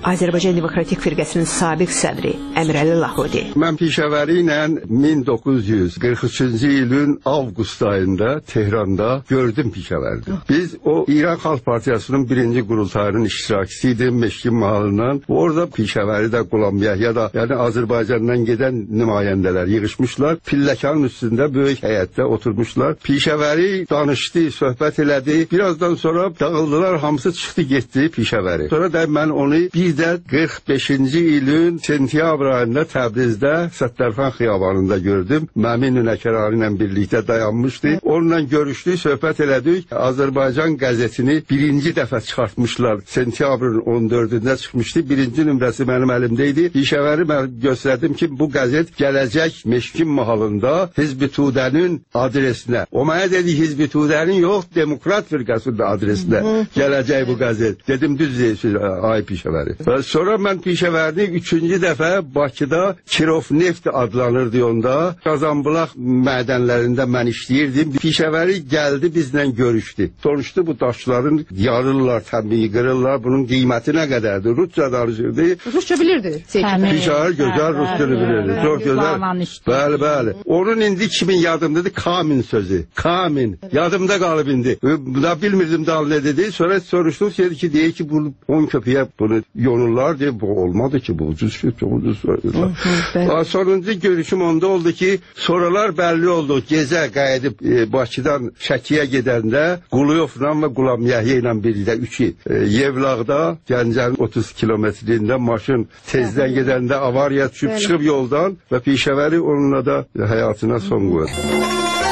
Azərbaycan Demokratik Firqəsinin sabiq sədri Əmirəli Lahudi. Mən Pişəvəri ilə min doqquz yüz qırx üçüncü ilin avqust ayında Tehranda gördüm Pişəvəri. Biz o İran Xalq Partiyasının birinci qurultayının iştirakçısıydım Meşkin mahalından. Orada Pişəvəri də Qulam Yahya da, yəni Azərbaycandan gedən nümayəndələr yığışmışlar. Pilləkanın üstündə böyük həyətdə oturmuşlar. Pişəvəri danışdı, söhbət elədi. Birazdan sonra dağıldılar, hamısı çıxdı getdi Pişəvəri. Sonra da mən onu bir də qırx beşinci ilin sentyabr ayında Təbrizdə Səttərxan xiyabanında gördüm. Məmin Ünəkərani ilə birlikdə dayanmışdı. Onunla görüşdük, söhbət elədik. Azərbaycan qəzetini birinci dəfə çıxartmışlar. Sentyabrın on dördündə çıxmışdı. Birinci nömrəsi mənim əlimdə idi. Pişəvəri mən göstərdim ki, bu qəzet gələcək Meşkin mahalında Hizb-i Tudənin adresinə. O mənə dedi, Hizb-i Tudənin yox, Demokrat Firqəsinin adresinə gələcək bu qəzet. Dedim, düz deyirsiniz, ay Pişəvəri. Sonra mən Pişəvərini üçüncü dəfə Bakıda Kirov Neft adlanırdı onda. Qazanbulaq mədənlərində mən işləyirdim. Pişəvəri gəldi, bizlə görüşdü. Soruşdu, bu daşların yarırlar, təbii qırırlar, bunun qiyməti nə qədərdir? Rusça danışırdı. Rusça bilirdi. Pişəvəri gözəl Rusça bilirdi. Çox gözəl. Bəli, bəli. Onun indi kimin yadımdadır? Kamin sözü. Kamin. Yadımda qalıb indi. Da bilmirdim daha ne dedi. Sonra soruştum, dedi ki, deyir ki, bu on köpeğe bunu yonurlar diye. Bu olmadı ki, bu ucuz şey, çok ucuz söylediler. Sonuncu görüşüm onda oldu ki, sorular belli oldu. Gece qayıdıb e, Bakıdan Şəkiyə gedəndə Quluyovla və Qulam Yahya ilə birlikdə üçü e, Yevlaqda Gəncənin otuz kilometrində maşın tezdən gedəndə avariya düşüb çıxıb yoldan və Pişəvəri onunla da həyatına son qoydu.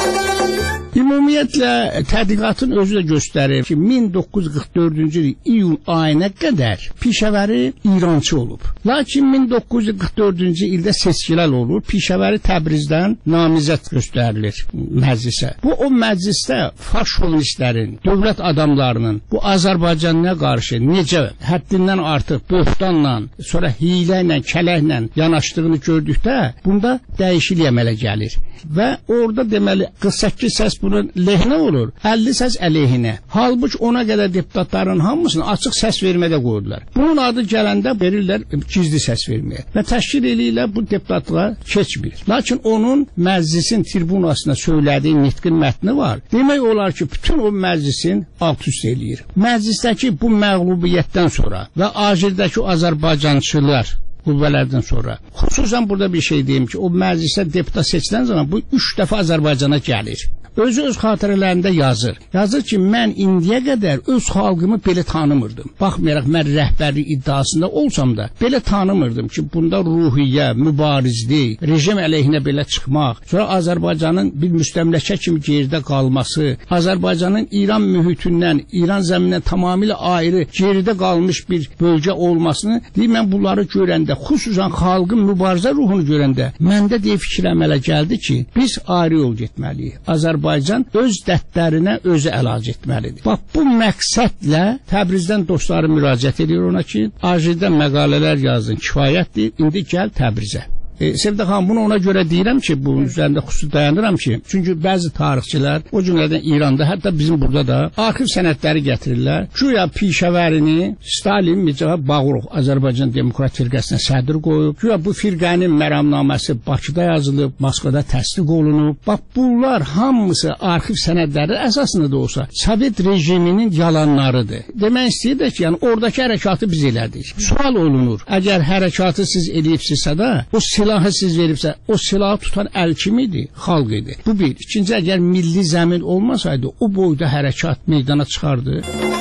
Ümumiyyətlə tədqiqatın özü də göstərir ki, min doqquz yüz qırx dördüncü il iyun ayına qədər Pişəvəri İrançı olub. Lakin min doqquz yüz qırx dördüncü ildə seçkilər olur. Pişəvəri Təbrizdən namizəd göstərilir məclisə. Bu o məclisdə faşistlərin, dövlət adamlarının bu Azərbaycanına qarşı necə həddindən artıq böhtanla, sonra hiylə ilə, kələklə yanaşdığını gördükdə bunda dəyişiklik əmələ gəlir. Və orada deməli qırx səkkiz səs bunun lehinə olur, əlli səs əleyhinə. Halbuki ona qədər deputatların hamısını açıq səs vermədə qoyurlar. Bunun adı gələndə verirlər gizli səs verməyə. Və təşkil eləyirlər bu deputatlığa keçmir. Lakin onun məclisin tribunasına söylədiyi nitqin mətni var. Demək olar ki, bütün o məclisin alt üst eləyir. Məclisdəki bu məğlubiyyətdən sonra və ajirdəki Azərbaycançılar qüvvələrdən sonra. Xüsusən burada bir şey deyim ki, o məclisə deputat seçilən zaman bu üç dəfə Azərbaycana gəlir. Özü öz xatirələrində yazır. Yazır ki, mən indiyə qədər öz xalqımı belə tanımırdım. Baxmayaraq mən rəhbərlik iddiasında olsam da, belə tanımırdım ki, bunda ruhiyyə, mübarizlik, rejim əleyhinə belə çıxmaq, sonra Azərbaycanın bir müstəmləkə kimi geridə qalması, Azərbaycanın İran mühitindən, İran zəmindən tamamilə ayrı, geridə qalmış bir bölgə olmasını, deyim, mən bunları görəndə, xüsusən xalqın mübarizə ruhunu görəndə, məndə deyə fikir əmələ gəldi ki, biz ayrı yol getməliyik. Azərbaycan Azərbaycan öz dərdlərinə özü əlac etməlidir. Bax, bu məqsədlə Təbrizdən dostları müraciət edir ona ki, ajirdə məqalələr yazın, kifayətdir, indi gəl Təbrizə. E, Sevdə xanım, bunu ona görə deyirəm ki, bu üzərində xüsusi dayanıram ki, çünki bəzi tarixçilər, o cümlədən İranda, hətta bizim burada da arxiv sənədləri gətirirlər. Güya Pişəvərini Stalin Mircəfər Bağırov Azərbaycan Demokrat Firqəsinə sədr qoyub, güya bu firqənin məramnaməsi Bakıda yazılıb, Moskvada təsdiq olunub. Bax, bunlar hamısı arxiv sənədləri əsasında da olsa, Sovet rejiminin yalanlarıdır. Demək istəyir ki, yəni oradakı hərəkatı biz elədik. Sual olunur, əgər hərəkatı siz eləyibsizsə də, o silahı siz veribsə, o silahı tutan əl kim idi? Xalq idi. Bu bir. İkinci, əgər milli zəmin olmasaydı, o boyda hərəkat meydana çıxardı.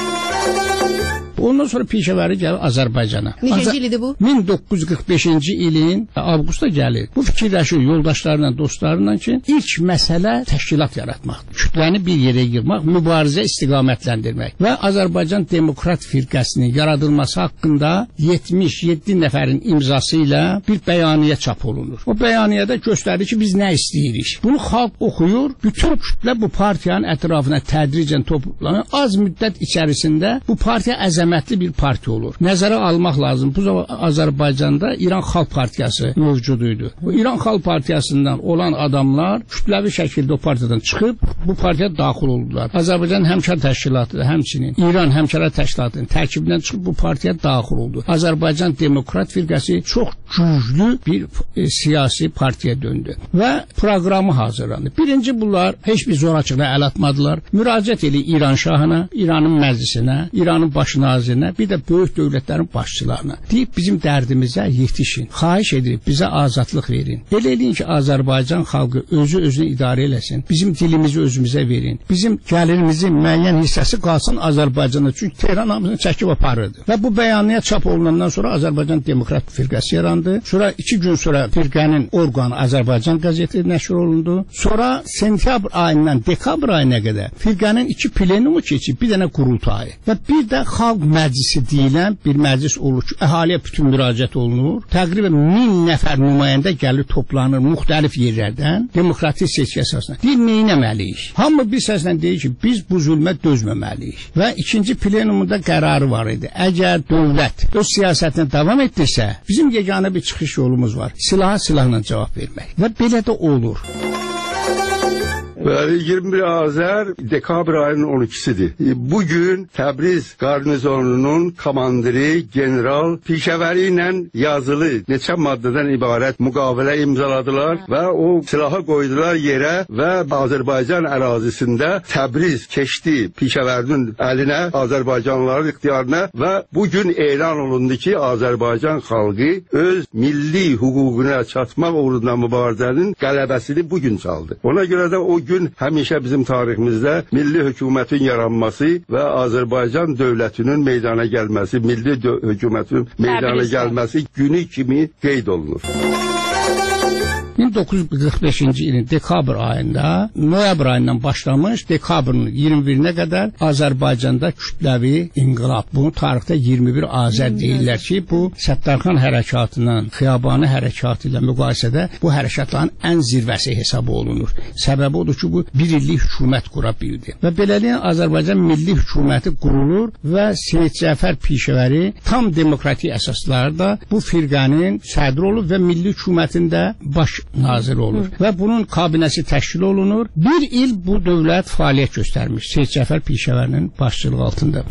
Ondan sonra Pişəvəri gəlir Azərbaycana. Neçənci il idi bu? min doqquz yüz qırx beşinci ilin avqustda gəlir. Bu fikirləşir yoldaşlarla, dostlarla ki, ilk məsələ təşkilat yaratmaqdır. Kütləni bir yerə yığmaq, mübarizə istiqamətləndirmək və Azərbaycan Demokrat Firqəsinin yaradılması haqqında yetmiş yeddi nəfərin imzası ilə bir bəyaniyyə çap olunur. O bəyaniyədə göstərir ki, biz nə istəyirik? Bunu xalq oxuyur, bütün kütlə bu partiyanın ətrafına tədricən toplanır. Az müddət içərisində bu partiya əzəmət hörmətli bir partiya olur. Nəzərə almaq lazım. Bu zaman Azərbaycanda İran Xalq Partiyası mövcud idi. Bu İran Xalq Partiyasından olan adamlar kütləvi şəkildə o partiyadan çıxıb bu partiyaya daxil oldular. Azərbaycan Həmkar Təşkilatı da həmçinin İran Həmkarlar Təşkilatının tərkibindən çıxıb bu partiyaya daxil oldu. Azərbaycan Demokrat Firqəsi çox güclü bir e, siyasi partiyaya döndü və proqramı hazırlandı. Birinci bunlar heç bir zorakılığa əl atmadılar. Müraciət edildi İran şahına, İranın məclisinə, İranın baş nazirinə, bir də böyük dövlətlərin başçılarına. Deyib bizim dərdimizə yetişin. Xahiş edib bizə azadlıq verin. Elə eləyin ki, Azərbaycan xalqı özü özünü idarə eləsin. Bizim dilimizi özümüzə verin. Bizim gəlirimizin müəyyən hissəsi qalsın Azərbaycanda. Çünki Tehran hamısını çəkib aparırdı. Və bu bəyannaməyə çap olunandan sonra Azərbaycan Demokrat Firqəsi yarandı. Sonra iki gün sonra firqənin orqanı Azərbaycan qəzeti nəşr olundu. Sonra sentyabr ayından dekabr ayına qədər firqənin iki plenumu keçib, bir dənə qurultayı və bir də xalq məclisi deyilən bir məclis olur ki, əhaliyə bütün müraciət olunur. Təqribən min nəfər nümayəndə gəlir, toplanır müxtəlif yerlərdən demokratik seçki əsasında. Deyir, neynəməliyik? Hamı bir səslə deyir ki, biz bu zülmə dözməməliyik. Və ikinci plenumunda qərarı var idi. Əgər dövlət öz siyasətini davam etdirsə, bizim yeganə bir çıxış yolumuz var. Silaha silahla cavab vermək. Və belə də olur. iyirmi bir Azər dekabr ayının on ikisidir. Bugün Təbriz qarnizonunun komandiri general Pişəvəri ilə yazılı neçə maddədən ibarət müqavilə imzaladılar və o silahı qoydular yerə və Azərbaycan ərazisində Təbriz keçdi Pişəvərinin əlinə, Azərbaycanlıların ixtiyarına və bugün elan olundu ki, Azərbaycan xalqı öz milli hüququna çatmaq uğrunda mübarizənin qələbəsini bugün çaldı. Ona görə də o gün həmişə bizim tariximizdə milli hökumətin yaranması və Azərbaycan dövlətinin meydana gəlməsi, milli hökumətin meydana gəlməsi günü kimi qeyd olunur. min doqquz yüz qırx beşinci ilin dekabr ayında, noyabr ayından başlamış, dekabrın iyirmi birinə qədər Azərbaycanda kütləvi inqilab. Bunu tarixdə iyirmi bir Azər deyirlər ki, bu Səttarxan hərəkatının, Xiyabani hərəkatı ilə müqayisədə bu hərəkatların ən zirvəsi hesabı olunur. Səbəbi odur ki, bu bir illik hökumət qura bildi. Və beləliklə Azərbaycan milli hökuməti qurulur və Seyid Cəfər Pişəvəri tam demokratik əsaslarda bu firqənin sədri olur və milli hökumətində baş nazir olur və bunun kabinəsi təşkil olunur. Bir il bu dövlət fəaliyyət göstərmiş Seyid Cəfər Pişəvərinin başçılığı altında.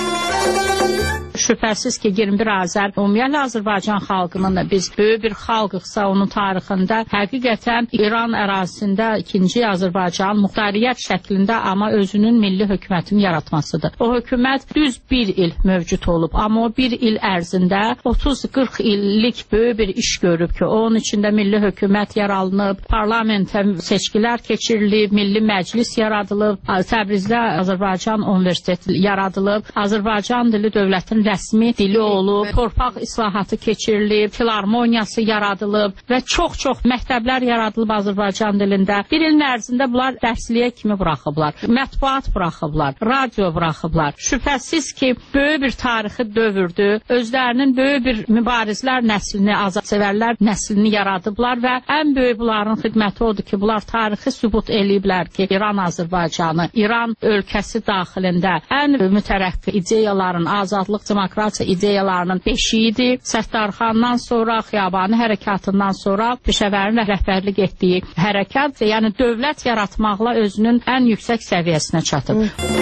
Şübhəsiz ki, iyirmi bir Azər ümumiyyətlə Azərbaycan xalqının da biz böyük bir xalqıqsa onun tarixində həqiqətən İran ərazisində ikinci Azərbaycan muxtariyyət şəklində amma özünün milli hökumətini yaratmasıdır. O hökumət düz bir il mövcud olub, amma o bir il ərzində otuz qırx illik böyük bir iş görüb ki, onun içində milli hökumət yaranıb, parlamentə seçkilər keçirilib, milli məclis yaradılıb, Təbrizdə Azərbaycan Universiteti yaradılıb, Azərbaycan dili dövlətin rəsmi dili olub, torpaq islahatı keçirilib, filarmoniyası yaradılıb və çox-çox məktəblər yaradılıb Azərbaycan dilində. Bir ilin ərzində bunlar dərsliyə kimi buraxıblar, mətbuat buraxıblar, radio buraxıblar. Şübhəsiz ki, böyük bir tarixi dövrdür, özlərinin böyük bir mübarizlər nəslini, azadseverlər nəslini yaradıblar və ən böyük bunların xidməti odur ki, bunlar tarixi sübut eləyiblər ki, İran Azərbaycanı, İran ölkəsi daxilində ən mütərəqqi ideyaların, azadlıq demokratiya ideyalarının beşiyidir. Səttarxandan sonra, Xiyabani hərəkatından sonra Pişəvərin rəhbərlik etdiyi hərəkat, yəni dövlət yaratmaqla özünün ən yüksək səviyyəsinə çatıb.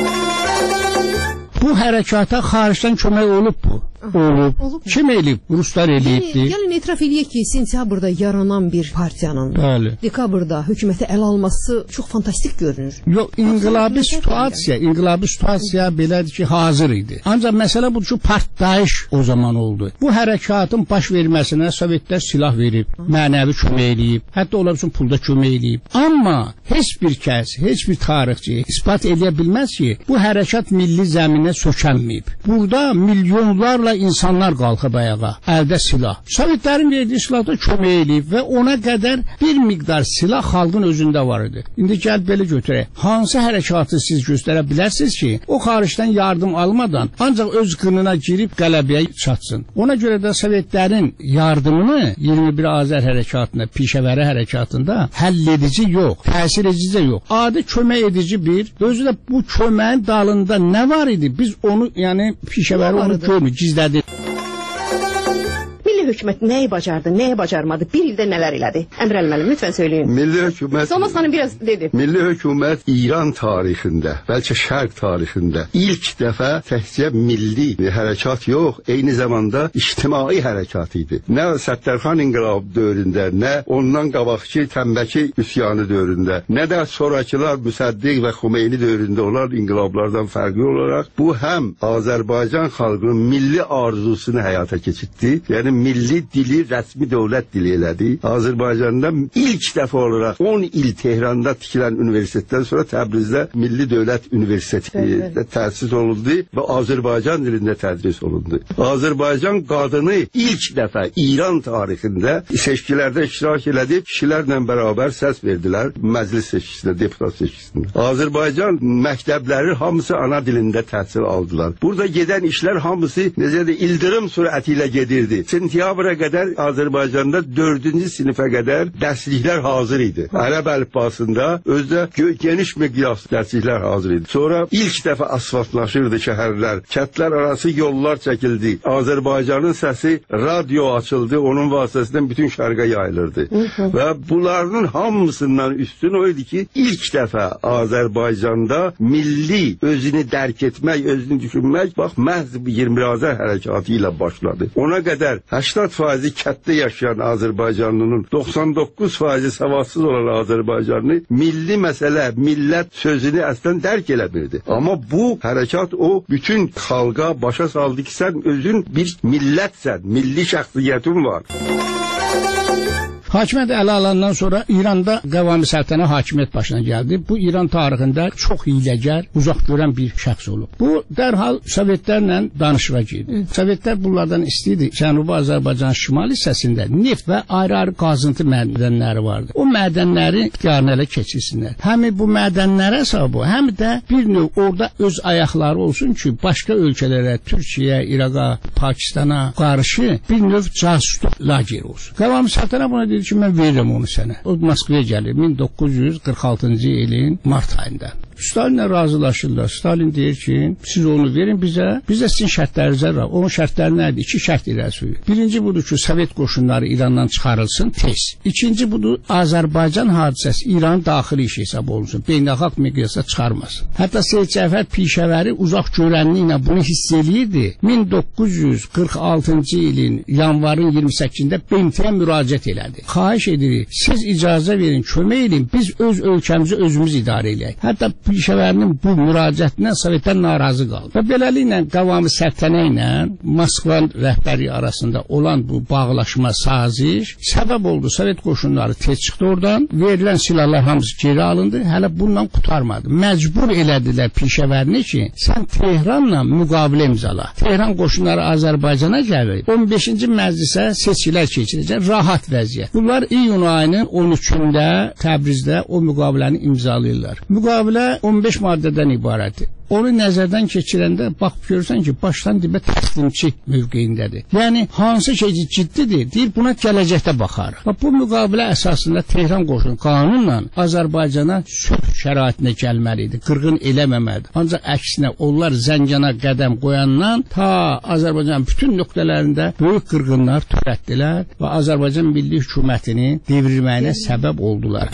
Bu hərəkata xaricdən kömək olub bu. Olub. olub. Kim eləyib? Ruslar eləyibdi. Yəni, gəlin etiraf eləyək ki, sentyabrda yaranan bir partiyanın Bəli. dekabrda hökuməti ələ alması çox fantastik görünür. Yox, inqilabi situasiya, inqilabi situasiya belədir ki, hazır idi. Ancaq məsələ budur ki, partlayış o zaman oldu. Bu hərəkatın baş verməsinə Sovetlər silah verib, mənəvi kömək eləyib, hətta onlar üçün pulda kömək eləyib. Amma heç bir kəs, heç bir tarixçi isbat edə bilməz ki, bu hərəkat milli zəminə sökəlməyib. Burada milyonlarla insanlar qalxıb ayağa, əldə silah. Sovetlərin verdiyi silah da kömək eləyib və ona qədər bir miqdar silah xalqın özündə var idi. İndi gəl belə götürək. Hansı hərəkatı siz göstərə bilərsiniz ki, o xaricdən yardım almadan ancaq öz qınına girib qələbəyə çatsın. Ona görə də Sovetlərin yardımını iyirmi bir Azər hərəkatında, pişəvəri hərəkatında həll edici yox, təsir edici yox. Adi kömək edici bir, özü də bu köməyin dalında nə var idi? Biz onu, yəni pişəvəri onu görmür, gizlədi. Milli hökumət nəyi bacardı, nəyi bacarmadı, bir ildə nələr elədi? Əmr Əli, lütfən söyləyin. Milli hökumət... Solmaz xanım biraz dedi. Milli hökumət İran tarixində, bəlkə Şərq tarixində ilk dəfə təkcə milli hərəkat yox, eyni zamanda ictimai hərəkat idi. Nə Səttərxan inqilabı dövründə, nə ondan qabaqki Tənbəki üsyanı dövründə, nə də sonrakılar Müsəddiq və Xumeyni dövründə olan inqilablardan fərqli olaraq, bu həm Azərbaycan xalqının milli arzusunu həyata keçirtdi, yəni milli dili rəsmi dövlət dili elədi. Azərbaycanda ilk dəfə olaraq on il Tehranda tikilən universitetdən sonra Təbrizdə Milli Dövlət Universiteti təsis olundu və Azərbaycan dilində tədris olundu. Azərbaycan qadını ilk dəfə İran tarixində seçkilərdə iştirak elədi, kişilərlə bərabər səs verdilər məclis seçkisində, deputat seçkisində. Azərbaycan məktəbləri hamısı ana dilində təhsil aldılar. Burada gedən işlər hamısı necə də ildırım sürəti ilə gedirdi. Sentyabra qədər Azərbaycanda dördüncü sinifə qədər dərsliklər hazır idi. Ərəb əlifbasında özdə geniş miqyas dərsliklər hazır idi. Sonra ilk dəfə asfaltlaşırdı şəhərlər, kəndlər arası yollar çəkildi. Azərbaycanın səsi radio açıldı, onun vasitəsindən bütün şərqə yayılırdı. Və bunların hamısından üstün o idi ki, ilk dəfə Azərbaycanda milli özünü dərk etmək, özünü düşünmək, bax, məhz iyirmi bir Azər hərəkatı ilə başladı. Ona qədər səksən faizi kənddə yaşayan Azərbaycanlının doxsan doqquz faizi savadsız olan Azərbaycanlı milli məsələ, millət sözünü əslən dərk eləmirdi. Amma bu hərəkat o bütün xalqa başa saldı ki, sən özün bir millətsən, milli şəxsiyyətin var. Hakimiyyət ələ alandan sonra İranda Qəvami Səltənə hakimiyyət başına gəldi. Bu İran tarixində çox hiyləgər, uzaq görən bir şəxs olub. Bu dərhal Sovetlərlə danışığa girdi. Sovetlər bunlardan istəyirdi. Cənubi Azərbaycanın şimal hissəsində neft və ayrı-ayrı qazıntı mədənləri vardı. O mədənləri ixtiyarına ələ keçirsinlər. Həm bu mədənlərə hesabı, həm də bir növ orada öz ayaqları olsun ki, başqa ölkələrə, Türkiyə, İraqa, Pakistana qarşı bir növ casusluk lageri olsun. Qəvami Səltənə buna dedi ki, mən verirəm onu sənə. O Moskvaya gəlir min doqquz yüz qırx altıncı ilin mart ayında. Stalinlə razılaşırlar. Stalin deyir ki, siz onu verin bizə, biz də sizin şərtlərinizə var. Onun şərtləri nədir? İki şərt irəli sürüyor. Birinci budur ki, Sovet qoşunları İrandan çıxarılsın tez. İkinci budur, Azərbaycan hadisəsi İranın daxili işi hesab olunsun. Beynəlxalq miqyasda çıxarmasın. Hətta Seyid Cəfər Pişəvəri uzaq görənliklə bunu hiss eləyirdi. min doqquz yüz qırx altıncı ilin yanvarın iyirmi səkkizində B M T-yə müraciət elədi. Xahiş edirik, siz icazə verin, kömək edin, biz öz ölkəmizi özümüz idarə eləyək. Hətta Pişəvərinin bu müraciətindən Sovetlər narazı qaldı. Və beləliklə Qəvami Səltənə ilə Moskva rəhbəri arasında olan bu bağlaşma, saziş səbəb oldu. Sovet qoşunları tez çıxdı oradan, verilən silahlar hamısı geri alındı. Hələ bundan qurtarmadı. Məcbur elədilər Pişəvərini ki, sən Tehranla müqavilə imzala. Tehran qoşunları Azərbaycana gəlir. on beşinci məclisə seçkilər keçiriləcək, rahat vəziyyət. Bunlar iyun ayının on üçündə Təbrizdə o müqaviləni imzalayırlar. Müqavilə on beş maddədən ibarətdir. Onu nəzərdən keçirəndə bax görürsən ki, başdan dibə təslimçi mövqeyindədir. Yəni hansı şey ciddidir, deyir buna gələcəkdə baxarıq. Bax bu müqavilə əsasında Tehran qoşunu qanunla Azərbaycana sülh şəraitinə gəlməli idi, qırğın eləməməlidir. Ancaq əksinə onlar Zəncana qədəm qoyandan ta Azərbaycanın bütün nöqtələrində böyük qırğınlar törətdilər və Azərbaycan milli hökumətini devrilməyinə səbəb oldular.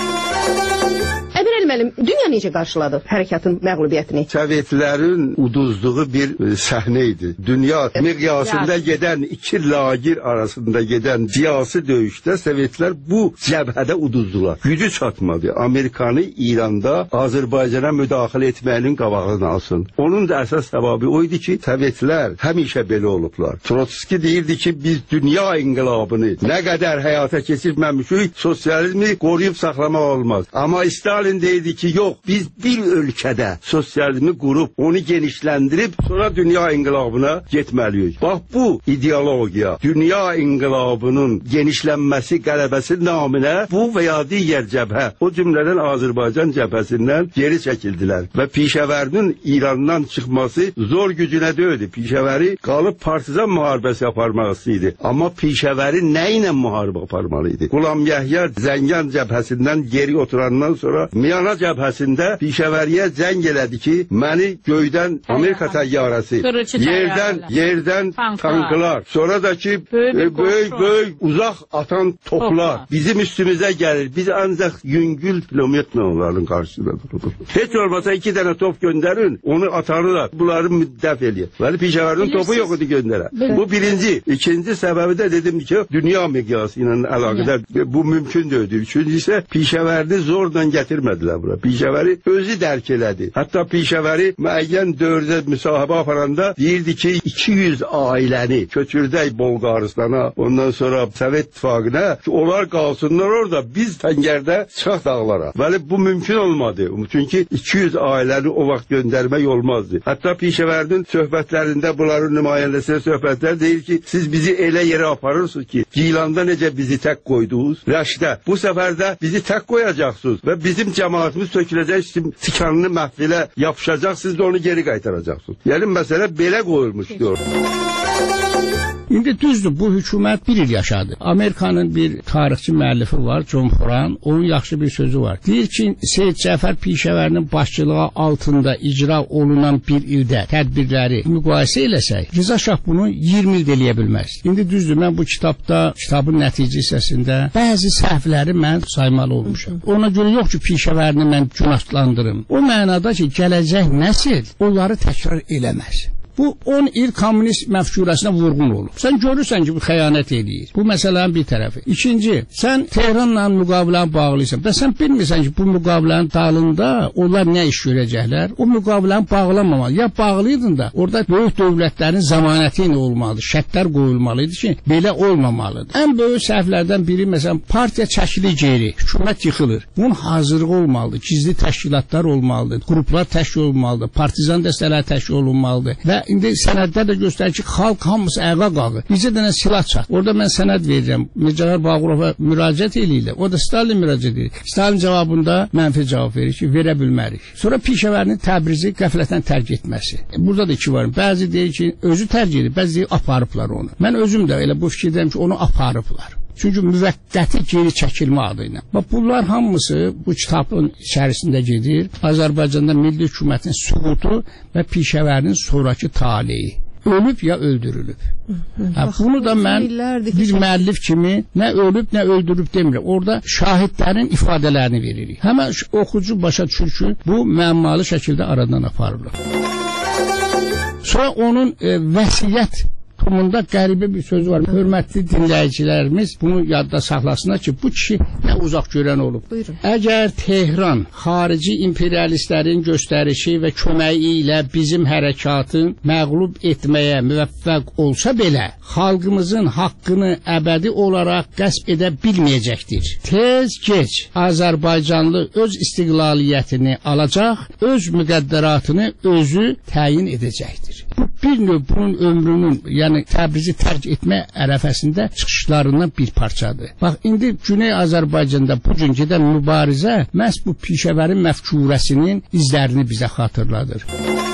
Dünya necə qarşıladı hərəkatın məğlubiyyətini? Sovetlərin uduzduğu bir səhnə idi. Dünya miqyasında gedən iki lagir arasında gedən siyasi döyüşdə Sovetlər bu cəbhədə uduzdular. Gücü çatmadı. Amerikanı İranda Azərbaycana müdaxilə etməyinin qabağını alsın. Onun da əsas səbəbi o idi ki, Sovetlər həmişə belə olublar. Trotski deyirdi ki, biz dünya inqilabını nə qədər həyata keçirməmişik, sosializmi qoruyub saxlamaq olmaz. Amma Stalin deyirdi dedi ki yok biz bir ölkədə sosializmi qurub onu genişləndirib sonra dünya inqilabına getməliyik. Bax bu ideologiya dünya inqilabının genişlənməsi qələbəsi naminə bu və ya digər cəbhə o cümlədən Azərbaycan cəbhəsindən geri çəkildilər və Pişəvərinin İrandan çıxması zor gücünə döydü. Pişəvəri qalıb partizan müharibəsi aparmaq istəyirdi. Amma Pişəvəri nə ilə müharibə aparmalıydı? Qulam Yəhya Zəngan cəbhəsindən geri oturandan sonra Miyana cəbhəsində Pişəvəriyə zəng elədi ki, məni göydən Amerika təyyarəsi, yerdən yerdən tanklar, sonra da ki böyük böyük uzaq atan toplar bizim üstümüzə gəlir. Biz ancaq yüngül kilometre onların qarşısında dururuz. Heç olmasa iki dənə top göndərin, onu atarlar. Bunları müddəf eləyir. Vəli Pişəvərinin topu yox idi göndərə. Bu birinci. İkinci səbəbi də dedim ki, dünya miqyası ilə əlaqədar bu mümkün deyildi. Üçüncü isə Pişəvərini zorla gətirmədilər bura. Pişəvəri özü dərk elədi. Hətta Pişəvəri müəyyən dövrdə müsahibə aparanda deyirdi ki, iki yüz ailəni köçürdək Bolqaristana, ondan sonra Sovet İttifaqına ki, onlar qalsınlar orada, biz təngərdə çıxaq dağlara. Vəli bu mümkün olmadı. Çünki iki yüz ailəni o vaxt göndərmək olmazdı. Hətta Pişəvərinin söhbətlərində bunların nümayəndəsinə söhbətlər deyir ki, siz bizi elə yerə aparırsınız ki, Gilanda necə bizi tək qoydunuz, Rəşdə bu səfər də bizi tək qoyacaqsınız və bizim cəmaatımız töküləcək, tikanını məhvilə yapışacaq, siz də onu geri qaytaracaqsınız. Yəni məsələ belə qoyulmuş diyor. İndi düzdür, bu hökumət bir il yaşadı. Amerikanın bir tarixçi müəllifi var, John Horan, onun yaxşı bir sözü var. Deyir ki, Seyid Cəfər Pişəvərinin başçılığı altında icra olunan bir ildə tədbirləri müqayisə eləsək, Rıza Şah bunu iyirmi ildə eləyə bilməz. İndi düzdür, mən bu kitabda, kitabın nəticə hissəsində bəzi səhvləri mən saymalı olmuşam. Ona görə yox ki, Pişəvərini mən günahlandırım. O mənada ki, gələcək nəsil onları təkrar eləməz. Bu on il komünist məfkurəsinə vurğun olub. Sən görürsən ki, bu xəyanət edir. Bu məsələnin bir tərəfi. İkinci, sən Tehranla müqaviləni bağlıysan. Və sən bilmirsən ki, bu müqavilənin dalında onlar nə iş görəcəklər? O müqaviləni bağlamamalı. Ya bağlıydın da, orada böyük dövlətlərin zəmanəti ilə olmalıdır. Şərtlər qoyulmalıydı ki, belə olmamalıdır. Ən böyük səhvlərdən biri, məsələn, partiya çəkilir geri, hökumət yıxılır. Bunun hazırlığı olmalıdır. Gizli təşkilatlar olmalıdır. Qruplar təşkil olmalıdır. Partizan dəstələr təşkil olunmalıdır. Və indi sənədlər də göstərir ki, xalq hamısı ayağa qalır. Bizə dənə silah çat. Orada mən sənəd verəcəm. Mircəğər Bağırova müraciət eləyirlər. O da Stalin müraciət edir. Stalin cavabında mənfi cavab verir ki, verə bilmərik. Sonra Pişəvərinin Təbrizi qəflətən tərk etməsi. Burada da iki var. Bəzi deyir ki, özü tərk edir, bəzi deyir aparıblar onu. Mən özüm də elə bu fikirdəyim ki, onu aparıblar. Çünki müvəqqəti geri çəkilmə adı ilə. Bax, bunlar hamısı bu kitabın içərisində gedir. Azərbaycanda milli hökumətin süqutu və Pişəvərinin sonraki taleyi. Ölüb ya öldürülüb. Hə, bunu da mən bir müəllif kimi nə ölüb, nə öldürüb demirəm. Orada şahidlərin ifadələrini veririk. Həmən oxucu başa düşür ki, bu müəmmalı şəkildə aradan aparılır. Sonra onun e, vəsiyyət Bunda qəribə bir söz var. Hörmətli dinləyicilərimiz bunu yadda saxlasınlar ki, bu kişi nə uzaq görən olub. Buyurun. Əgər Tehran xarici imperialistlərin göstərişi və köməyi ilə bizim hərəkatın məğlub etməyə müvəffəq olsa belə, xalqımızın haqqını əbədi olaraq qəsb edə bilməyəcəkdir. Tez geç Azərbaycanlı öz istiqlaliyyətini alacaq, öz müqəddəratını özü təyin edəcəkdir. Bu bir növ bunun ömrünün, yəni Təbrizi tərk etmə ərəfəsində çıxışlarından bir parçadır. Bax, indi Güney Azərbaycanda bu gün gedən mübarizə məhz bu Pişəvərin məfkurəsinin izlərini bizə xatırladır.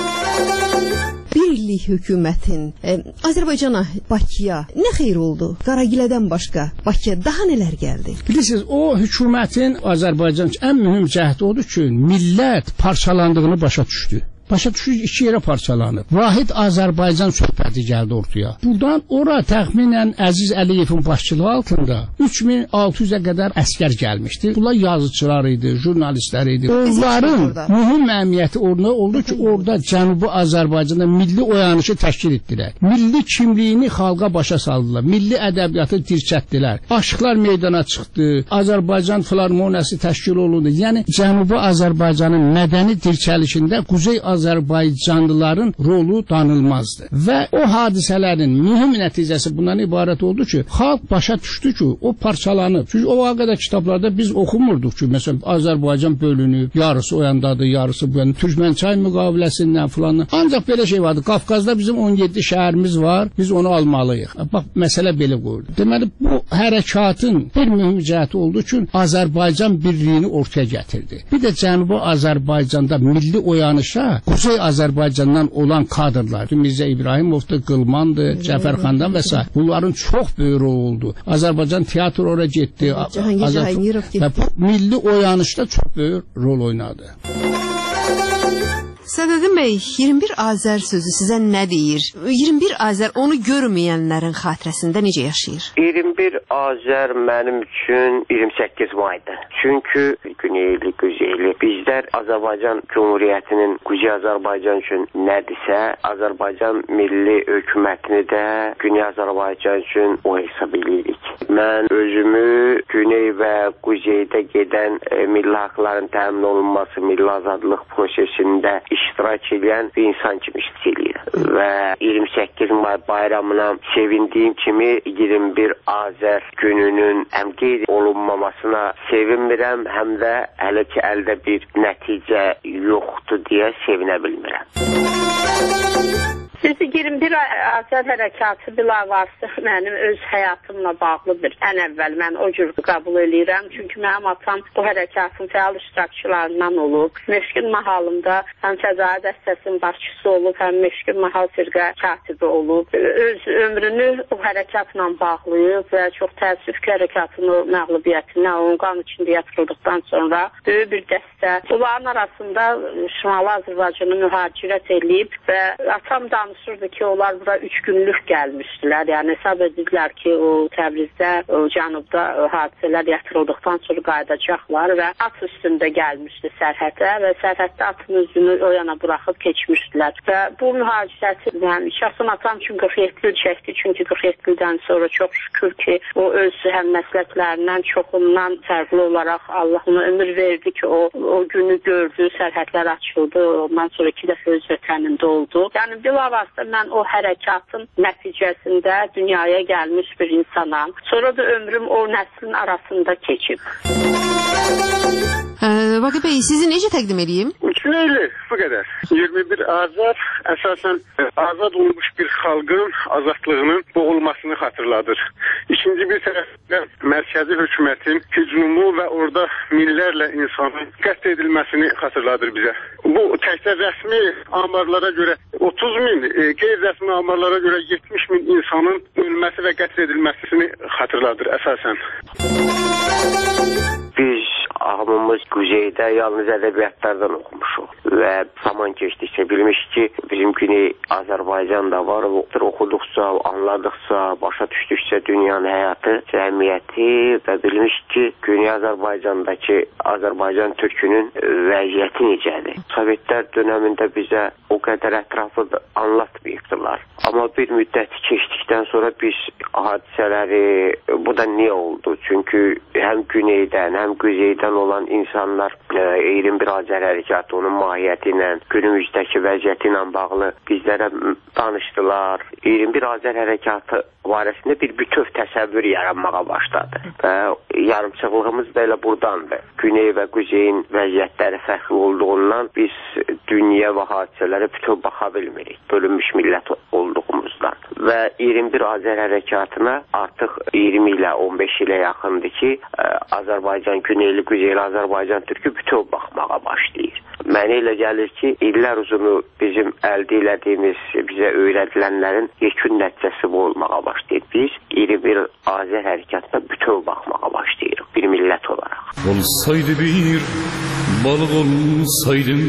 Bir illik hökumətin e, Azərbaycana, Bakıya nə xeyir oldu? Qaragilədən başqa Bakıya daha nələr gəldi? Bilirsiniz, o hökumətin Azərbaycan üçün ən mühüm cəhdi odur ki, millət parçalandığını başa düşdü. Başa düşür, iki yerə parçalanıb. Vahid Azərbaycan söhbəti gəldi ortaya. Buradan ora təxminən Əziz Əliyevin başçılığı altında üç min altı yüzə qədər əskər gəlmişdi. Bunlar yazıçılar idi, jurnalistlər idi. Onların mühüm əhəmiyyəti orada oldu ki, orada Cənubi Azərbaycanda milli oyanışı təşkil etdilər. Milli kimliyini xalqa başa saldılar. Milli ədəbiyyatı dirçətdilər. Aşıqlar meydana çıxdı. Azərbaycan Filarmoniyası təşkil olundu. Yəni Cənubi Azərbaycanın mədəni dirçəlişində Quzey Azərbaycan Azərbaycanlıların rolu danılmazdı. Və o hadisələrin mühüm nəticəsi bundan ibarət oldu ki, xalq başa düşdü ki, o parçalanıb. Çünki o vaqədə kitablarda biz oxumurduq ki, məsələn, Azərbaycan bölünüb, yarısı o yandadır, yarısı bu yandadır. Türkmənçay müqaviləsindən filan. Ancaq belə şey vardı. Qafqazda bizim on yeddi şəhərimiz var, biz onu almalıyıq. Bax, məsələ belə qoyuldu. Deməli, bu hərəkatın bir mühüm cəhəti olduğu üçün Azərbaycan birliyini ortaya gətirdi. Bir də Cənubi Azərbaycanda milli oyanışa Kuzey Azərbaycandan olan kadrlar, Mirzə İbrahimovdur, Qılmandır, Cəfərxandan və s. bunların çox böyük rol oldu. Azərbaycan teatr oraya getdi. Və bu milli oyanışda çox böyük rol oynadı. Sədəddin bəy, iyirmi bir Azər sözü sizə nə deyir? iyirmi bir Azər onu görməyənlərin xatirəsində necə yaşayır? iyirmi bir Azər mənim üçün iyirmi səkkiz maydır. Çünki Güneyli, Quzeyli. Bizlər Azərbaycan Cumhuriyyətinin Quzey Azərbaycan üçün nədirsə, Azərbaycan milli hökumətini də Güney Azərbaycan üçün o hesab edirik. Mən özümü Güney və Quzeydə gedən e, milli haqların təmin olunması, milli azadlıq prosesində iştirak edən bir insan kimi istəyirəm. Və iyirmi səkkiz may bayramına sevindiyim kimi iyirmi bir Azər gününün həm qeyd olunmamasına sevinmirəm, həm də hələ ki əldə bir nəticə yoxdur deyə sevinə bilmirəm. Siz iyirmi bir Azər hərəkatı bilavasitə mənim öz həyatımla bağlıdır. Ən əvvəl mən o cür qəbul edirəm. Çünki mənim atam bu hərəkatın fəal iştirakçılarından olub. Meşkin Mahalında həm Fəzai dəstəsinin başçısı olub, həm Meşkin Mahal firqə katibi olub. Öz ömrünü o hərəkatla bağlayıb və çox təəssüf ki, hərəkatın o məğlubiyyətinə, onun qan içində yatırıldıqdan sonra böyük bir dəstə. Bunların arasında Şimali Azərbaycanı mühacirət edib və atam da danışırdı ki, onlar bura üç günlük gəlmişdilər. Yəni hesab edirlər ki, o Təbrizdə, o cənubda o hadisələr yatırıldıqdan sonra qayıdacaqlar və at üstündə gəlmişdi sərhədə və sərhəddə atın üzünü o yana buraxıb keçmişdilər. Və bu mühacirəti, yəni şəxsən atam üçün qırx yeddi il çəkdi. Çünki qırx yeddi ildən sonra çox şükür ki, o öz həmməsləklərindən çoxundan fərqli olaraq Allah ona ömür verdi ki, o, o günü gördü, sərhədlər açıldı. Ondan sonra iki dəfə öz vətənində oldu. Yəni bilavasitə mən o hərəkatın nəticəsində dünyaya gəlmiş bir insanam. Sonra da ömrüm o nəslin arasında keçib. Vaqif bəy, sizi necə təqdim edeyim? Üçlüyle, bu qədər. iyirmi bir Azər əsasən azad olmuş bir xalqın azadlığının boğulmasını xatırladır. İkinci bir tərəfdən mərkəzi hökumətin hücumu və orada minlərlə insanın qətl edilməsini xatırladır bizə. Bu təkcə rəsmi amarlara görə otuz min, e, qeyri-rəsmi amarlara görə yetmiş min insanın ölməsi və qətl edilməsini xatırladır əsasən. Biz hamımız Quzeydə yalnız ədəbiyyatlardan oxumuşuq və zaman keçdikcə bilmişik ki, bizim Güney Azərbaycan da var. Oxuduqca, anladıqca, başa düşdükcə dünyanın həyatı, cəmiyyəti və bilmişik ki, Güney Azərbaycandakı Azərbaycan türkünün vəziyyəti necədir. Sovetlər dönəmində bizə o qədər ətraflı anlatmayıbdılar. Amma bir müddət keçdikdən sonra biz hadisələri, bu da niyə oldu? Çünki həm Güneydən, həm Quzeydən olan insanlar iyirmi bir Azər hərəkatı, onun mahiyyəti ilə, günümüzdəki vəziyyəti ilə bağlı bizlərə danışdılar. iyirmi bir Azər hərəkatı barəsində bir bütöv təsəvvür yaranmağa başladı. Və yarımçıqlığımız da elə buradandır. Güney və Quzeyin vəziyyətləri fərqli olduğundan biz dünya və hadisələrə bütöv baxa bilmirik. Bölünmüş millət olduğumuzdan. Və iyirmi bir Azər hərəkatına artıq iyirmi ilə on beş ilə yaxındır ki, Azərbaycan, Güneyli, Quzeyli Azərbaycan türkü bütöv baxmağa başlayır. Mənə elə gəlir ki, illər uzunu bizim əldə elədiyimiz, bizə öyrədilənlərin yekun nəticəsi bu olmağa başlayır. Biz iyirmi bir Azər hərəkatına bütöv baxmağa başlayırıq, bir millət olaraq. Olsaydı bir balıq olsaydım,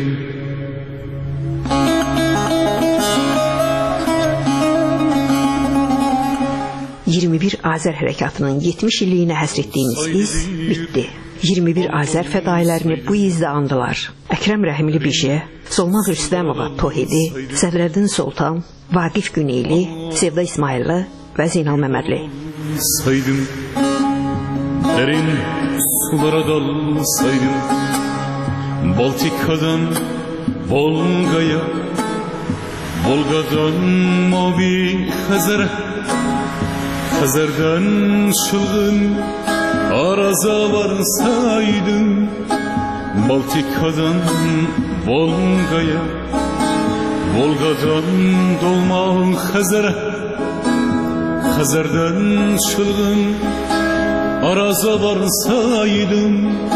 iyirmi bir Azər hərəkatının yetmiş illiyinə həsr etdiyimiz iz bitdi. iyirmi bir Azər fədailərini bu izdə andılar. Əkrəm Rəhimli Bişə, Solmaz Rüstəmova Tohidi, Səfrəddin Soltan, Vaqif Güneyli, Sevda İsmailli və Zeynal Məmmədli. Saydım, derin sulara dalsaydım, Baltika'dan Volga'ya, Volga'dan mavi Hazar'a, Hazar'dan çılgın Araz'a varsaydım. Baltika'dan Volga'ya, Volga'dan dolma Hazar'a, Hazar'dan çılgın Araz'a varsaydım.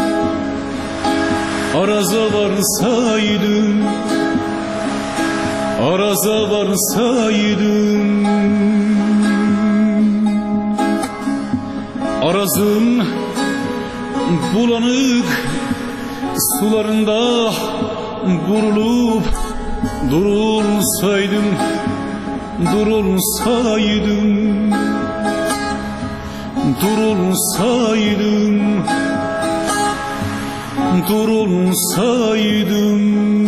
Araz'a varsaydım, Araz'a varsaydım. Araz'ın bulanık sularında vurulup durulsaydım, durulsaydım, durulsaydım, durulsaydım.